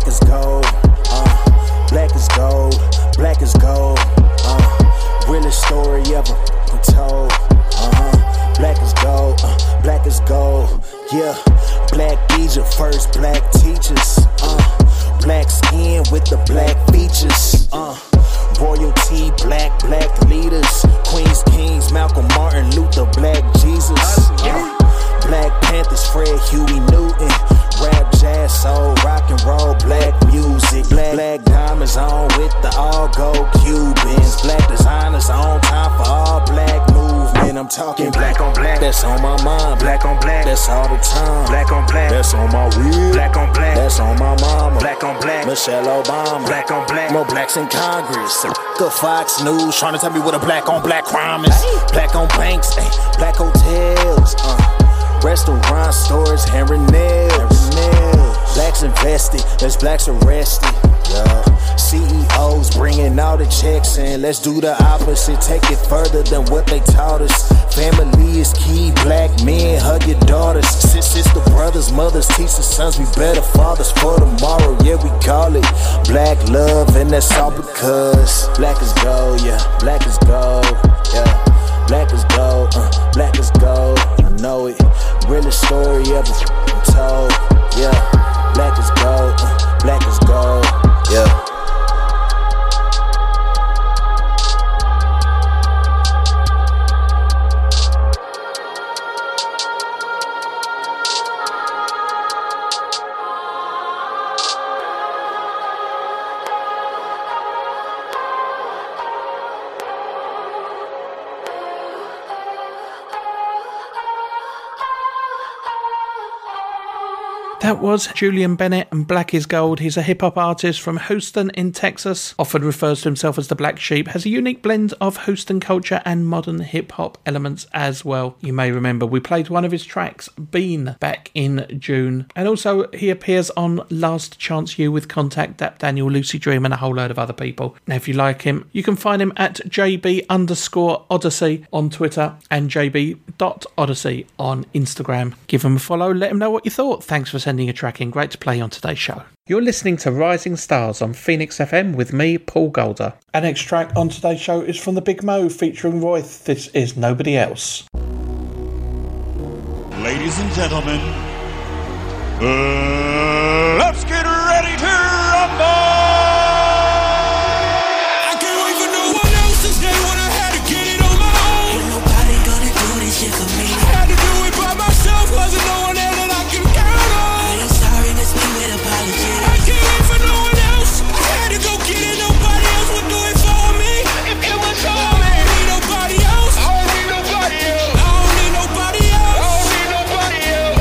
as gold, uh, black as gold, black as gold, uh, realest story ever been told, uh-huh, black as gold, uh, black as gold, yeah, black Egypt, first black teachers, uh, black skin with the black features, uh, royalty, black, black leaders, Queens, Kings, Malcolm Martin, Luther, Black Jesus, uh, Black Panthers, Fred Huey Newton, rap, jazz, soul, rock and roll, black music, black, black diamonds on with the all gold Cubans, black designers on time for all black movement. I'm talking black on black, that's on my mind, black on black, that's all the time, black on black, that's on my wheel, black on black, that's on my mama, black on black, Michelle Obama, black on black, more blacks in Congress, the Fox News trying to tell me what a black on black crime is, black on banks, ay, black hotels, uh. Restaurant stores, hair and nails. Blacks invested, there's blacks arrested. Yeah. C E Os bringing all the checks in. Let's do the opposite, take it further than what they taught us. Family is key, black men hug your daughters. Sister, brothers, mothers teach the sons be better fathers for tomorrow. Yeah, we call it black love, and that's all because black is gold, yeah, black is gold, yeah. Black is gold, uh, black is gold, I know it. Realest story ever been told, yeah. Black is gold, uh, black is gold, yeah. That was Julian Bennett and Black is Gold. He's a hip-hop artist from Houston in Texas. Often refers to himself as the Black Sheep. Has a unique blend of Houston culture and modern hip-hop elements as well. You may remember we played one of his tracks, Bean, back in June. And also he appears on Last Chance U with Contact, Dap Daniel, Lucy Dream and a whole load of other people. Now if you like him, you can find him at jb underscore Odyssey on Twitter and jb.odyssey on Instagram. Give him a follow, let him know what you thought. Thanks for sending a track in. Great to play on today's show. You're listening to Rising Stars on Phoenix F M with me, Paul Golder. Our next track on today's show is from the Big Mo featuring Royth. This is Nobody Else. Ladies and gentlemen, uh, let's get ready to rumble! I can't wait for no one else to say what I had to get it on my own. Ain't nobody gonna do this shit for me. I had to do it by myself, wasn't no one else that I can count on. I ain't sorry, miss me with apologies. I can't wait for no one else. I had to go get it, nobody else would do it for me. If it was for me, I don't need nobody else. I don't need nobody else. I don't need nobody else. I don't need nobody else.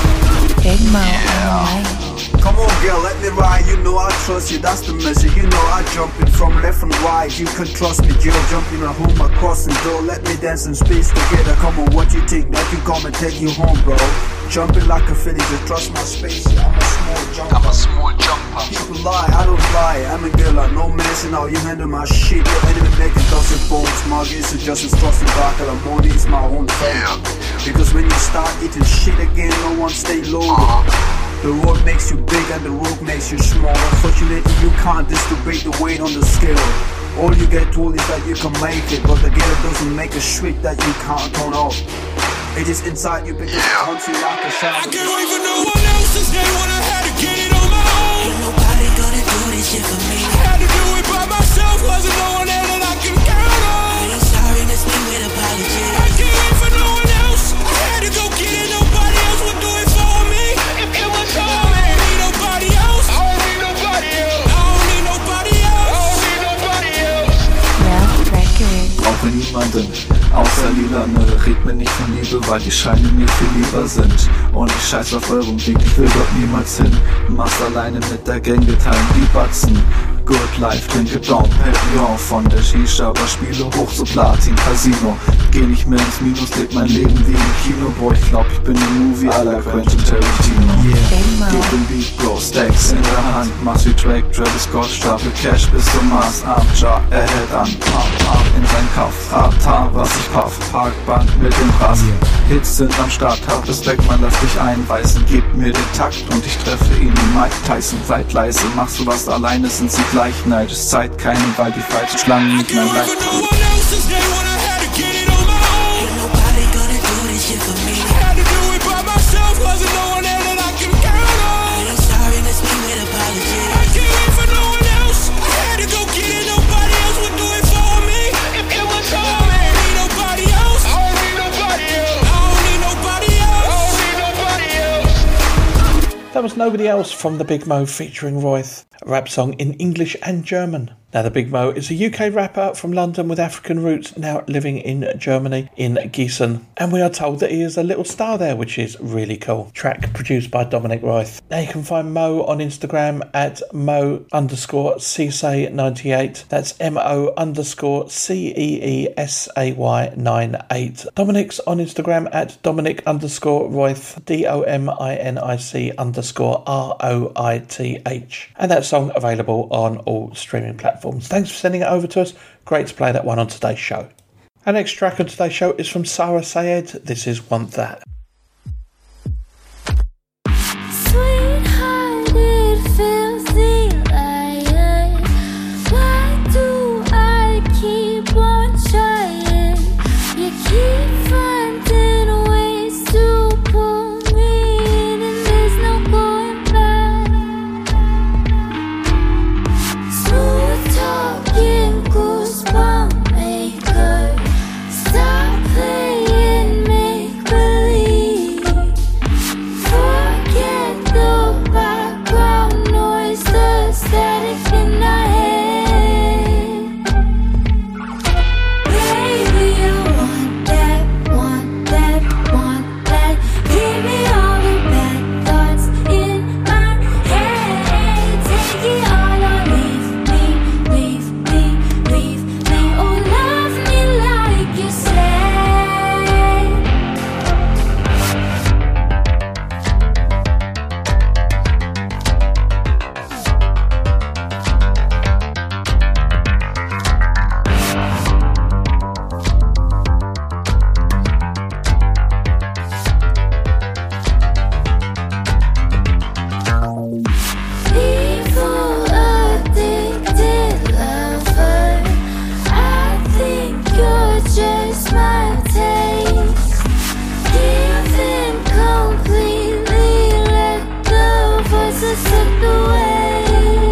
Big Mo. Yeah. Come on girl, let me ride, you know I trust you, that's the measure. You know I jump in from left and right, you can trust me girl. Jumping at home, across the door, let me dance in space together. Come on, what you think, that can come and take you home bro. Jumping like a Philly, just trust my space. I'm a small jumper. I'm a small jumper. People lie, I don't lie. I'm a girl, like no messing out. You handle my shit. Your enemy making dozen bones. My gaze is just as trusted back at the morning. It's my own fault. Yeah. Because when you start eating shit again, no one stay low. Uh-huh. The road makes you big and the road makes you small. Unfortunately, you can't distribute the weight on the scale. All you get told is that you can make it, but the gear doesn't make a switch that you can't turn off. It is inside you, because it comes you like a shower. I can't wait for no one else to say what I had to get it on my own. Ain't nobody gonna do this shit for me. I had to do it by myself, wasn't no one else that I can count on. I ain't sorry, miss me with apologies. I can't wait for no one else. I had to go get it, nobody else would do it for me. If it was for me, I don't need nobody else. I don't need nobody else. I don't need nobody else. I don't need nobody else. Yeah, record. Brauche niemanden außer lilane Red nicht von Liebe, weil die Scheine mir viel lieber sind. Und ich scheiß auf euren Weg, ich will dort niemals hin. Mach's alleine mit der Gang, wir teilen die Batzen. Good Life, trinke Dom Perignon von der Shisha, aber spiele hoch zu Platin Casino. Geh nicht mehr ins Minus, leb mein Leben wie im Kino. Boah, ich glaub, ich bin im Movie à la Quentin Tarantino. Yeah. Gib den Beat, Bro, Stacks in der Hand. Mach's wie Drake, Travis Scott, Stapel Cash bis zum Mars. Armjar, er hält an, Pump, Pump in sein Kauf. Ratar, was ich paff, Parkbank mit dem Brass. Yeah. Hits sind am Start, hab Respekt, man lass dich einweisen. Gib mir den Takt und ich treffe ihn wie Mike Tyson. Seid leise, machst du was alleine, sind sie gleich neidisch. Zeit keinen, weil die falschen Schlangen nicht mehr leid tun. That was Nobody Else from The Big Mo featuring Royth, a rap song in English and German. Now, The Big Mo is a U K rapper from London with African roots, now living in Germany, in Gießen. And we are told that he is a little star there, which is really cool. Track produced by Dominic Royth. Now, you can find Mo on Instagram at Mo underscore C S A ninety-eight. That's M O underscore C E E S A Y ninety-eight. Dominic's on Instagram at Dominic underscore Royth, D O M I N I C underscore R O I T H. And that song available on all streaming platforms. Thanks for sending it over to us. Great to play that one on today's show. Our next track on today's show is from Sarah Sayed. This is Want That. Sweetheart, it feels the light. Why do I keep on trying? You keep finding ways to pull me in, and there's no going back. Smooth talking, goosebump maker. Stop playing make believe. Forget the background noise, the static in my head. Baby, I want that, want that, want that. Give me all the bad thoughts in my head. Take it all or leave me, leave me, leave me. Oh, love me like you said. Evil, addicted lover. I think you're just my taste. Giving completely, let the voices slip away.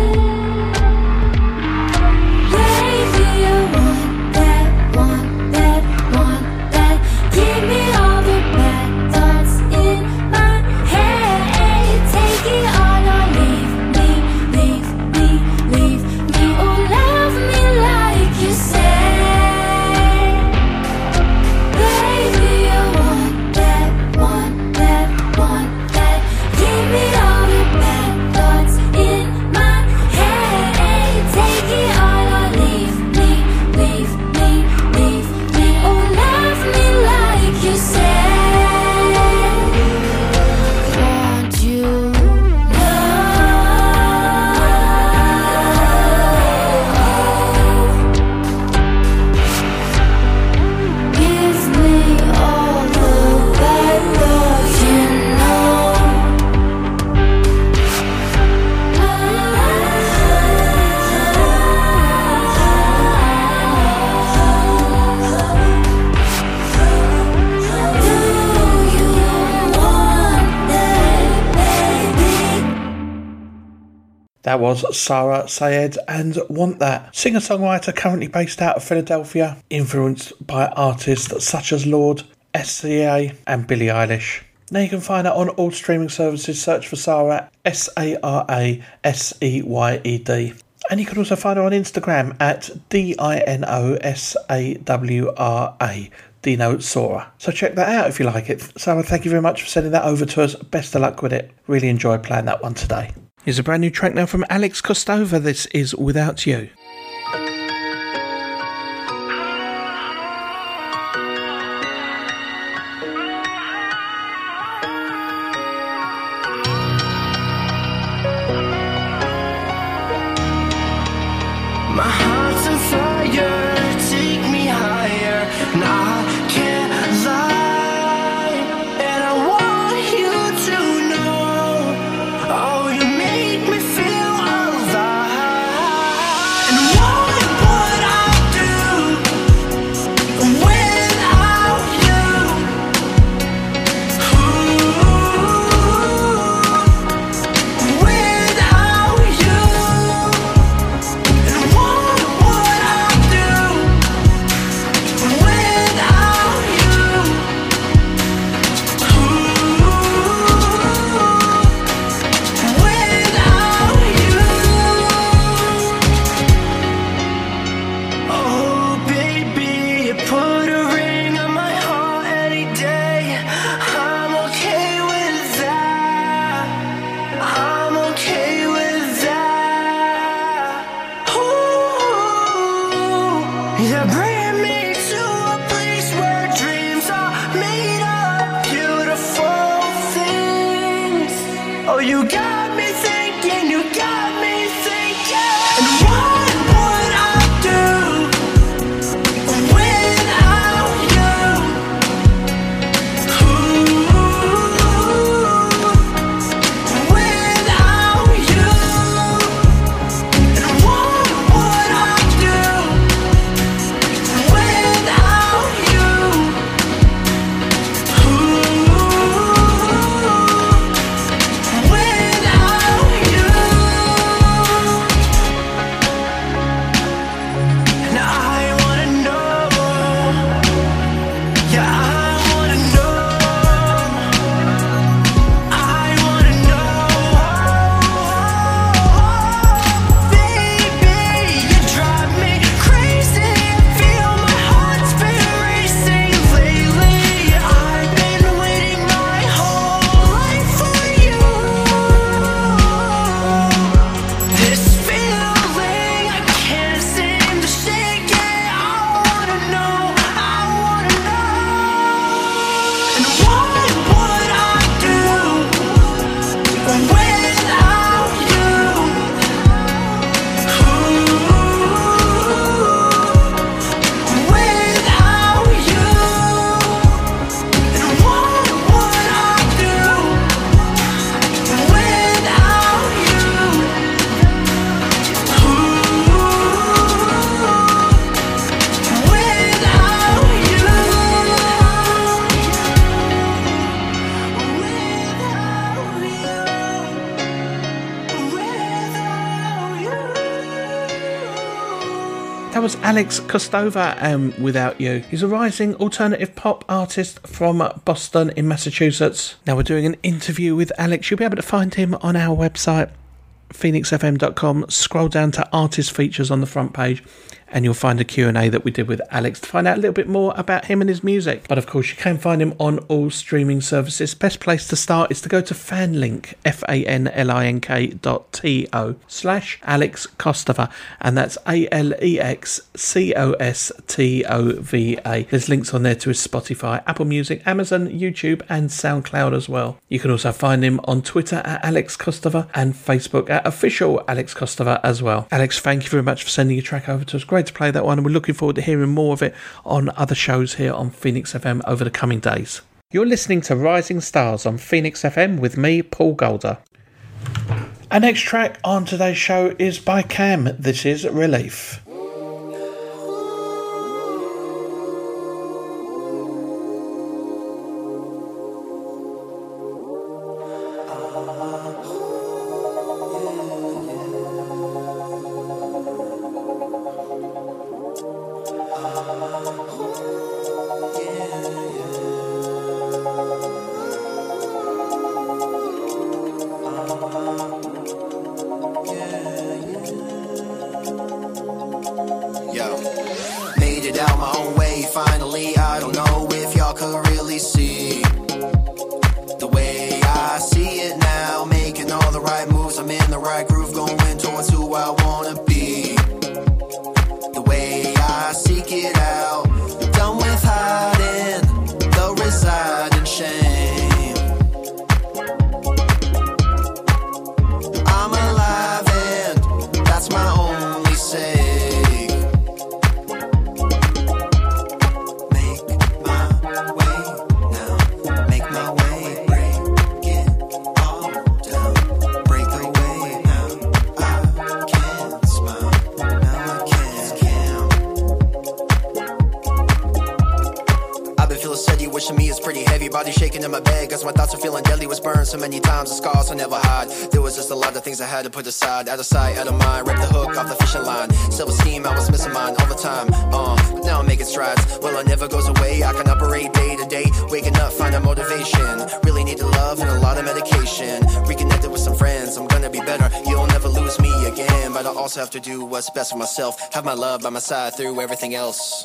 Baby, I want that, want that, want that. Give me all the bad thoughts in my head. Take it all or leave me, leave me, leave me. Oh, love me like you said. Baby, I want that, want that, want that. Give me all the bad thoughts in my head. Take it all or leave me, leave me, leave me. Oh, love me like you said. Want you now. Give me all the bad thoughts, you know. Do you want that, baby? That was Sarah Sayed and Want That. Singer-songwriter currently based out of Philadelphia, influenced by artists such as Lorde, S C A and Billie Eilish. Now you can find her on all streaming services. Search for Sarah, S A R A S E Y E D. And you can also find her on Instagram at D I N O S A W R A. Dino Sora. So check that out if you like it. Sarah, thank you very much for sending that over to us. Best of luck with it. Really enjoyed playing that one today. Here's a brand new track now from Alex Kostova. This is Without You. My heart's on fire, take me higher, and I can't lie. That was Alex Kostova and Without You. He's a rising alternative pop artist from Boston in Massachusetts. Now we're doing an interview with Alex. You'll be able to find him on our website, phoenix f m dot com. Scroll down to artist features on the front page and you'll find a Q and A that we did with Alex to find out a little bit more about him and his music. But of course you can find him on all streaming services. Best place to start is to go to Fanlink, F A N L I N K dot T O slash Alex Kostova, and that's A L E X C O S T O V A. There's links on there to his Spotify, Apple Music, Amazon, YouTube and SoundCloud as well. You can also find him on Twitter at Alex Kostova and Facebook at official Alex Kostova as well. Alex, thank you very much for sending your track over to us. Great to play that one, and we're looking forward to hearing more of it on other shows here on Phoenix F M over the coming days. You're listening to Rising Stars on Phoenix F M with me, Paul Golder. Our next track on today's show is by Cam. This is Relief. To put aside, out of sight, out of mind. Rip the hook off the fishing line. Self-esteem, I was missing mine all the time. Uh, but now I'm making strides. Well, it never goes away. I can operate day to day. Waking up, finding motivation. Really needed love and a lot of medication. Reconnected with some friends. I'm gonna be better. You'll never lose me again. But I also have to do what's best for myself. Have my love by my side through everything else.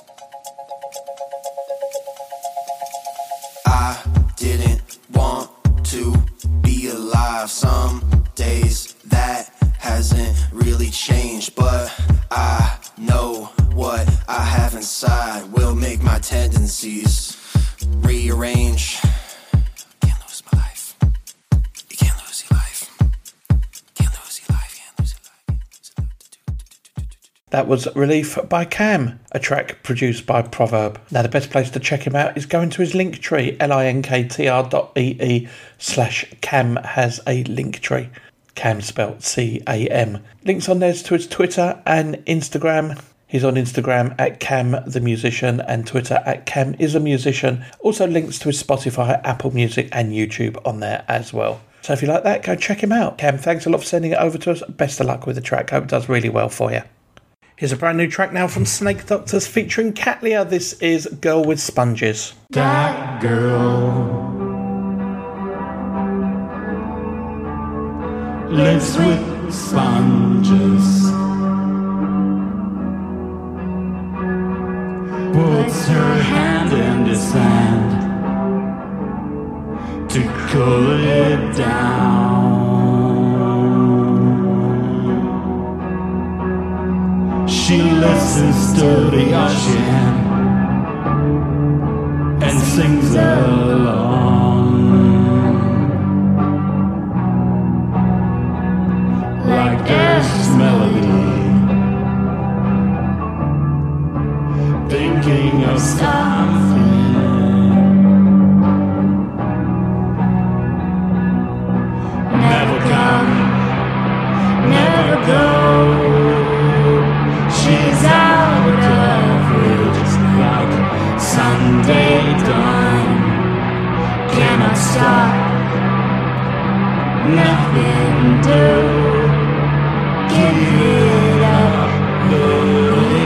I didn't want to be alive. Some days that hasn't really changed, but I know what I have inside will make my tendencies rearrange. Can't lose my life. You can't lose your life. Can't lose your life. Can't lose your life. That was Relief by Cam, a track produced by Proverb. Now the best place to check him out is going to his link tree, linktr dot ee slash Cam has a link tree. Cam spelt C A M. Links on there to his Twitter and Instagram. He's on Instagram at Cam the Musician and Twitter at Cam is a Musician. Also links to his Spotify, Apple Music and YouTube on there as well. So if you like that, go check him out. Cam, thanks a lot for sending it over to us. Best of luck with the track. Hope it does really well for you. Here's a brand new track now from Snake Doctors featuring Katlia. This is Girl with Sponges. That girl lives with sponges, puts her hand in his hand to cool it down. She listens to the ocean and sings along. Like Ash's melody, thinking of something. Never come, never go. She's out of reach, like Sunday dawn. Cannot stop, nothing do. Give it up, baby.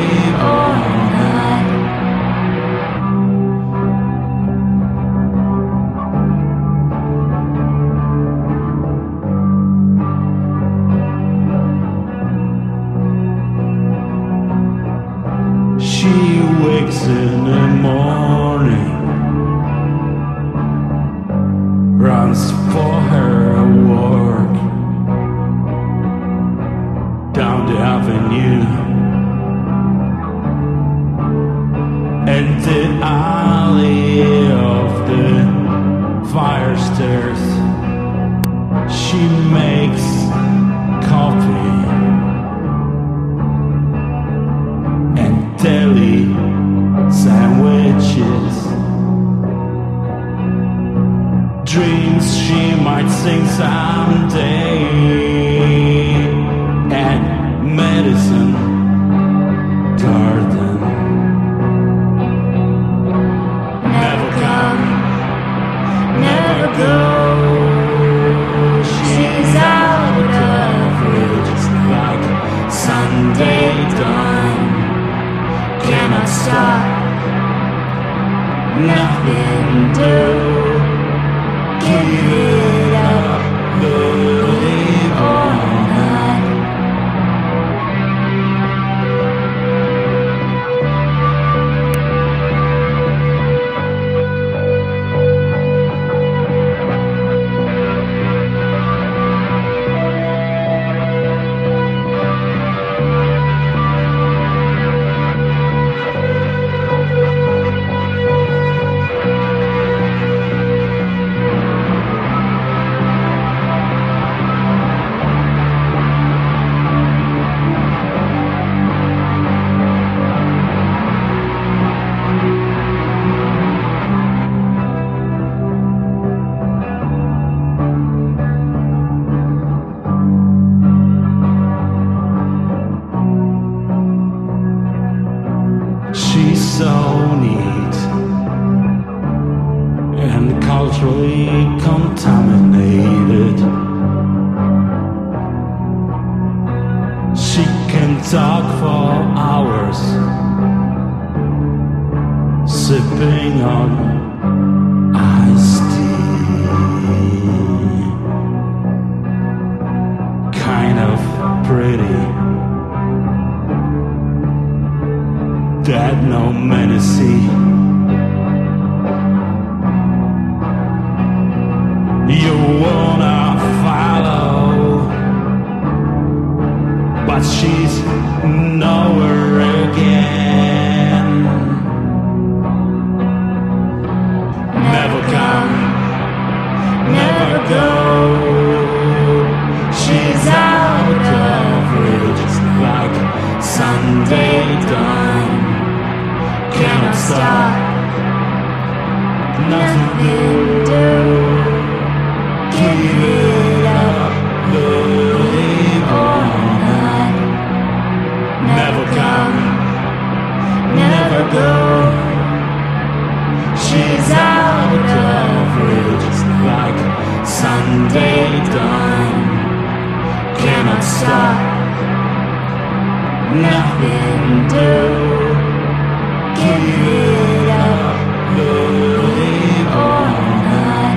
wakes in the morning, runs for her work down the avenue, and the alley of the fire stairs. She makes coffee and deli sandwiches, dreams she might sing someday, and medicine garden. Never come, never go. She's out of reach like Sunday dawn. Cannot stop, nothing do. Give it up, believe or not. So neat and culturally contaminated. She can talk for hours, sipping on iced tea. Kind of pretty that no men see. You wanna follow, but she's nowhere again. Never come, never go. She's out of reach like Sunday dawn. Cannot stop, nothing do. Give it up, believe or not. Never come, never go. She's out of reach like Sunday dawn. Cannot stop, nothing do. Give it up, believe or not.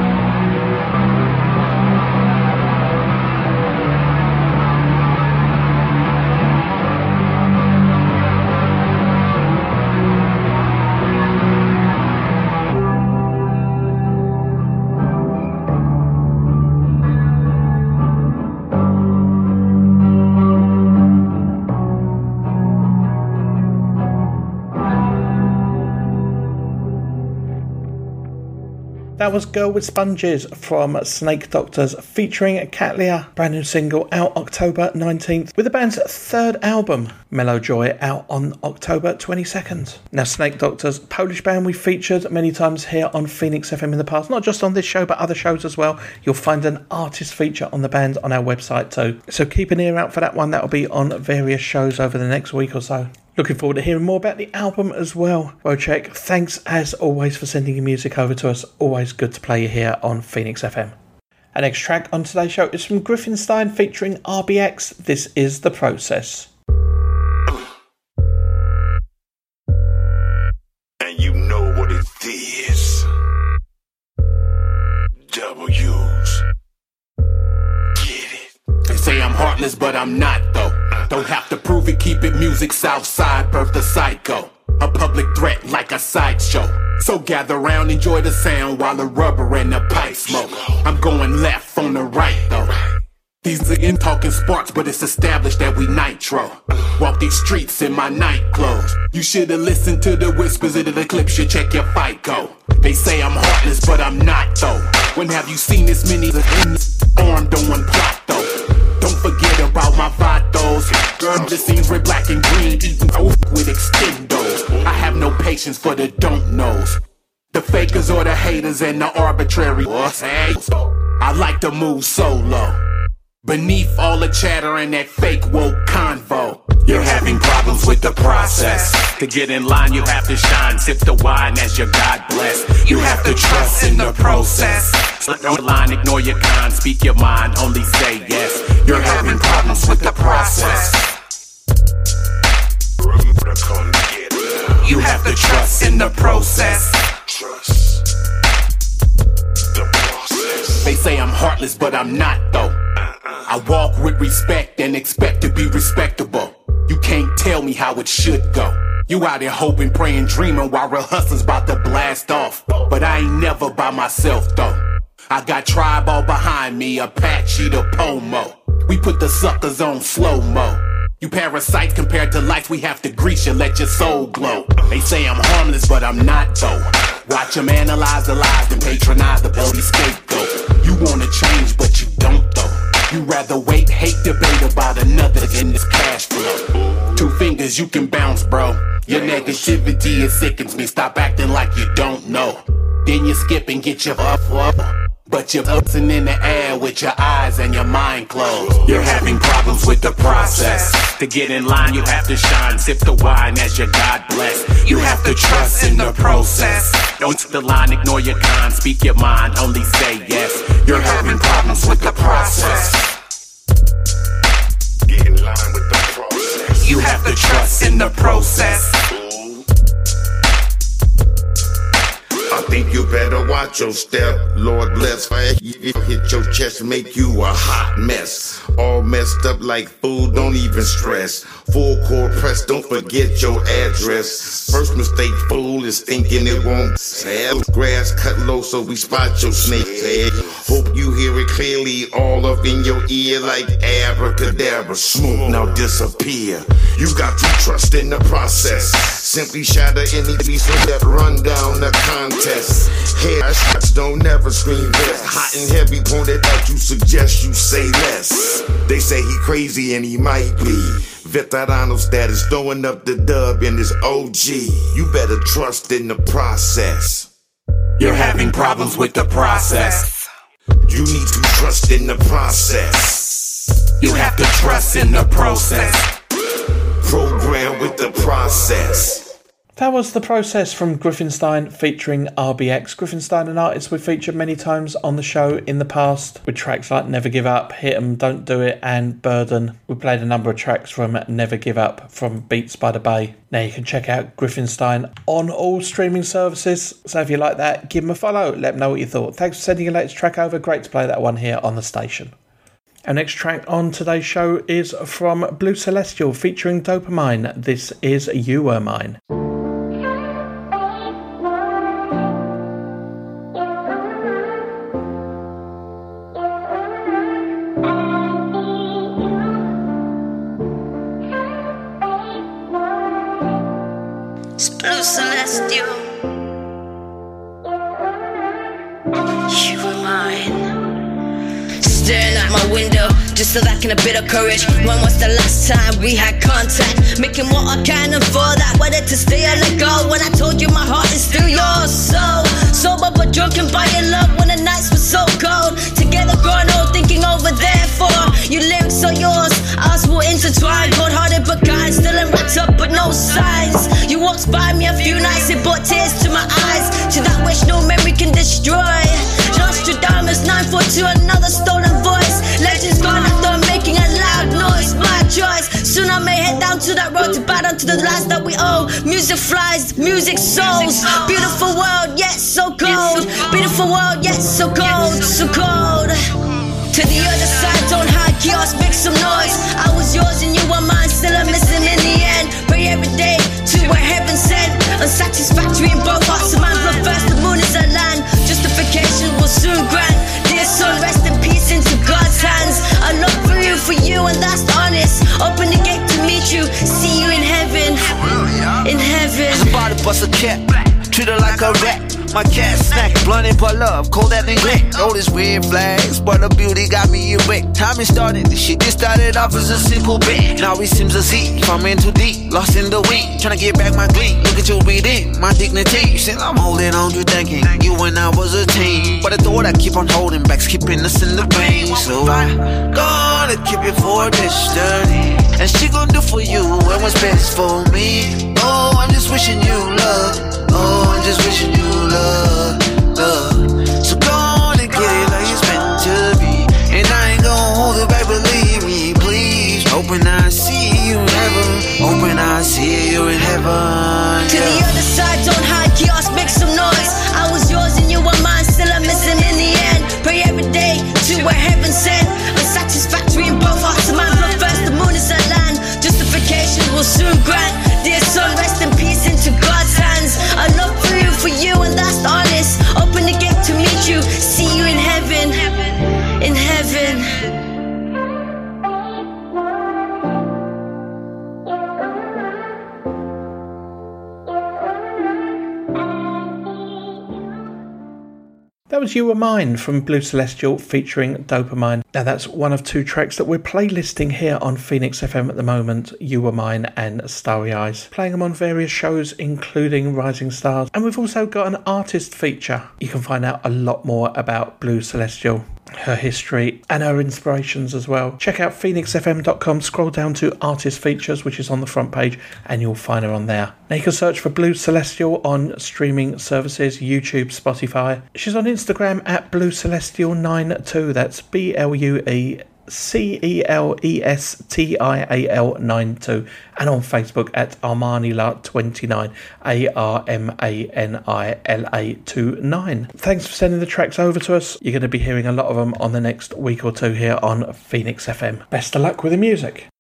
That was Girl with Sponges from Snake Doctors featuring Katlia. Brand new single out October nineteenth with the band's third album, Mellow Joy, out on October twenty-second. Now, Snake Doctors, Polish band we featured many times here on Phoenix F M in the past, not just on this show but other shows as well. You'll find an artist feature on the band on our website too. So keep an ear out for that one. That'll be on various shows over the next week or so. Looking forward to hearing more about the album as well. Wojciech, thanks as always for sending your music over to us. Always good to play you here on Phoenix F M. Our next track on today's show is from Griffinstein featuring R B X. This is The Process. And you know what it is. W's. Get it. They say I'm heartless, but I'm not though. Don't have to prove it, keep it music, Southside, birth the psycho. a public threat like a sideshow. So gather round, enjoy the sound while the rubber and the pipe smoke. I'm going left on the right though. These again talking sparks, but it's established that we nitro. Walk these streets in my night clothes. You should've listened to the whispers of the clips, you check your FICO. They say I'm heartless, but I'm not though. When have you seen this many armed on one plot though? Don't forget about my vatos. Girl, just seen red, black, and green eating with extendos. I have no patience for the don't knows. The fakers or the haters and the arbitrary. I like to move solo. Beneath all the chatter and that fake woke convo. You're having problems with the process. To get in line you have to shine. Sip the wine as your God bless. You have to trust in the process. Don't line, ignore your con. Speak your mind, only say yes. You're having problems with the process. You have to trust in the process. Trust the process. They say I'm heartless, but I'm not though. I walk with respect and expect to be respectable. You can't tell me how it should go. You out here hoping, praying, dreaming while real hustlers about to blast off. But I ain't never by myself though. I got tribe all behind me, Apache to Pomo. We put the suckers on slow-mo. You parasites compared to lights, we have to grease you, let your soul glow. They say I'm harmless, but I'm not though. Watch them analyze the lies and patronize the bloody scapegoat. You wanna change, but you don't though. You rather wait, hate, debate about another in this cash flow. Two fingers, you can bounce, bro. Your negativity, it sickens me. Stop acting like you don't know. Then you skip and get your up up. But you're bouncing in the air with your eyes and your mind closed. You're having problems with the process. To get in line you have to shine. Sip the wine as your God bless. You have to trust in the process. Don't skip the line, ignore your con. Speak your mind, only say yes. You're having problems with the process. Get in line with the process. You have to trust in the process. I think you better watch your step. Lord bless fire. You hit your chest and make you a hot mess. All messed up like food, don't even stress. Full court press, don't forget your address. First mistake, fool, is thinking it won't sell. Grass cut low so we spot your snake head. Hope you hear it clearly, all up in your ear like abracadabra. Smooth, now disappear. You got to trust in the process. Simply shatter any beast that run down the contest. Head shots don't never scream best. Hot and heavy pointed out, you suggest you say less. They say he crazy and he might be. Veterano status, throwing up the dub in his O G. You better trust in the process. You're having problems with the process. You need to trust in the process. You have to trust in the process. Program with the process. That was The Process from Griffinstein featuring R B X. Griffinstein, an artist we've featured many times on the show in the past with tracks like Never Give Up, Hit 'em, Don't Do It and Burden. We played a number of tracks from Never Give Up from Beats by the Bay. Now you can check out Griffinstein on all streaming services. So if you like that, give him a follow. Let him know what you thought. Thanks for sending your latest track over. Great to play that one here on the station. Our next track on today's show is from Blue Celestial featuring Dopamine. This is You Were Mine. Blue Celestial, you were mine. Staring out my window, just so that can a bit of courage. When was the last time we had contact? Making what I can and for that, whether to stay or let go. When I told you my heart is still yours. So sober but drunken by your love when the nights were so cold. Together growing old, thinking over there for your lyrics are yours. Ours will intertwine, cold-hearted but kind, still in wrapped up but no signs. You walked by me a few nights, it brought tears to my eyes. To that wish no memory can destroy. Nostradamus nine four two, another stolen voice. Legends gone, I thought making a loud noise. My choice, soon I may head down to that road to bow down to the lies that we owe. Music flies, music souls. Beautiful world, yet so cold. Beautiful world, yet so cold, so cold. To the other side, don't hide chaos, make some noise. I was yours and you were mine, still I'm missing in the end. Pray every day to where heaven said. Unsatisfactory in both hearts of man. Blood first, the moon is a land. Justification will soon grant. Dear son, rest in peace into God's hands. I love for you, for you, and that's honest. Open the gate to meet you. See you in heaven. In heaven. It's about to bust a cap. Treat her like a rat. My cat snack, blunted but love, cold that neglect. All these red flags, but the beauty got me erect. Time is started, this shit just started off as a simple bet. Now it seems a Z, I'm in too deep, lost in the weed. Tryna get back my glee, look at you breathing, my dignity. Since I'm holding on, you thinking you and I was a team. But I thought I keep on holding back, keeping us in the pain. So I gonna keep it for this sturdy. And she gon' do for you and what's best for me. Oh, I'm just wishing you love. Oh, I'm just wishing you love, love. So go on and get it like it's meant to be. And I ain't gon' hold it back, believe me, please. Open eyes, see you in heaven. Open eyes, see you in heaven. To the other side, don't hide, chaos, make some noise. I was yours and you were mine, still I'm missing in the end. Pray every day to where heaven sent. Unsatisfactory in both hearts of man. Blood first, the moon is a land. Justification will soon grant. Dear son, rest in peace into God's hands. I love for you, for you, and that's honest. Open the gate to meet you. See you in heaven. In heaven. That was You Were Mine from Blue Celestial featuring Dopamine. Now that's one of two tracks that we're playlisting here on Phoenix F M at the moment, You Were Mine and Starry Eyes. Playing them on various shows including Rising Stars. And we've also got an artist feature. You can find out a lot more about Blue Celestial, her history and her inspirations as well. Check out phoenix f m dot com, scroll down to artist features, which is on the front page, and you'll find her on there. Now you can search for Blue Celestial on streaming services, YouTube, Spotify. She's on Instagram at Blue Celestial ninety-two. That's B L U E C E L E S T I A L ninety-two, and on Facebook at Armanila twenty-nine, A R M A N I L A twenty-nine. Thanks for sending the tracks over to us. You're going to be hearing a lot of them on the next week or two here on Phoenix F M. Best of luck with the music.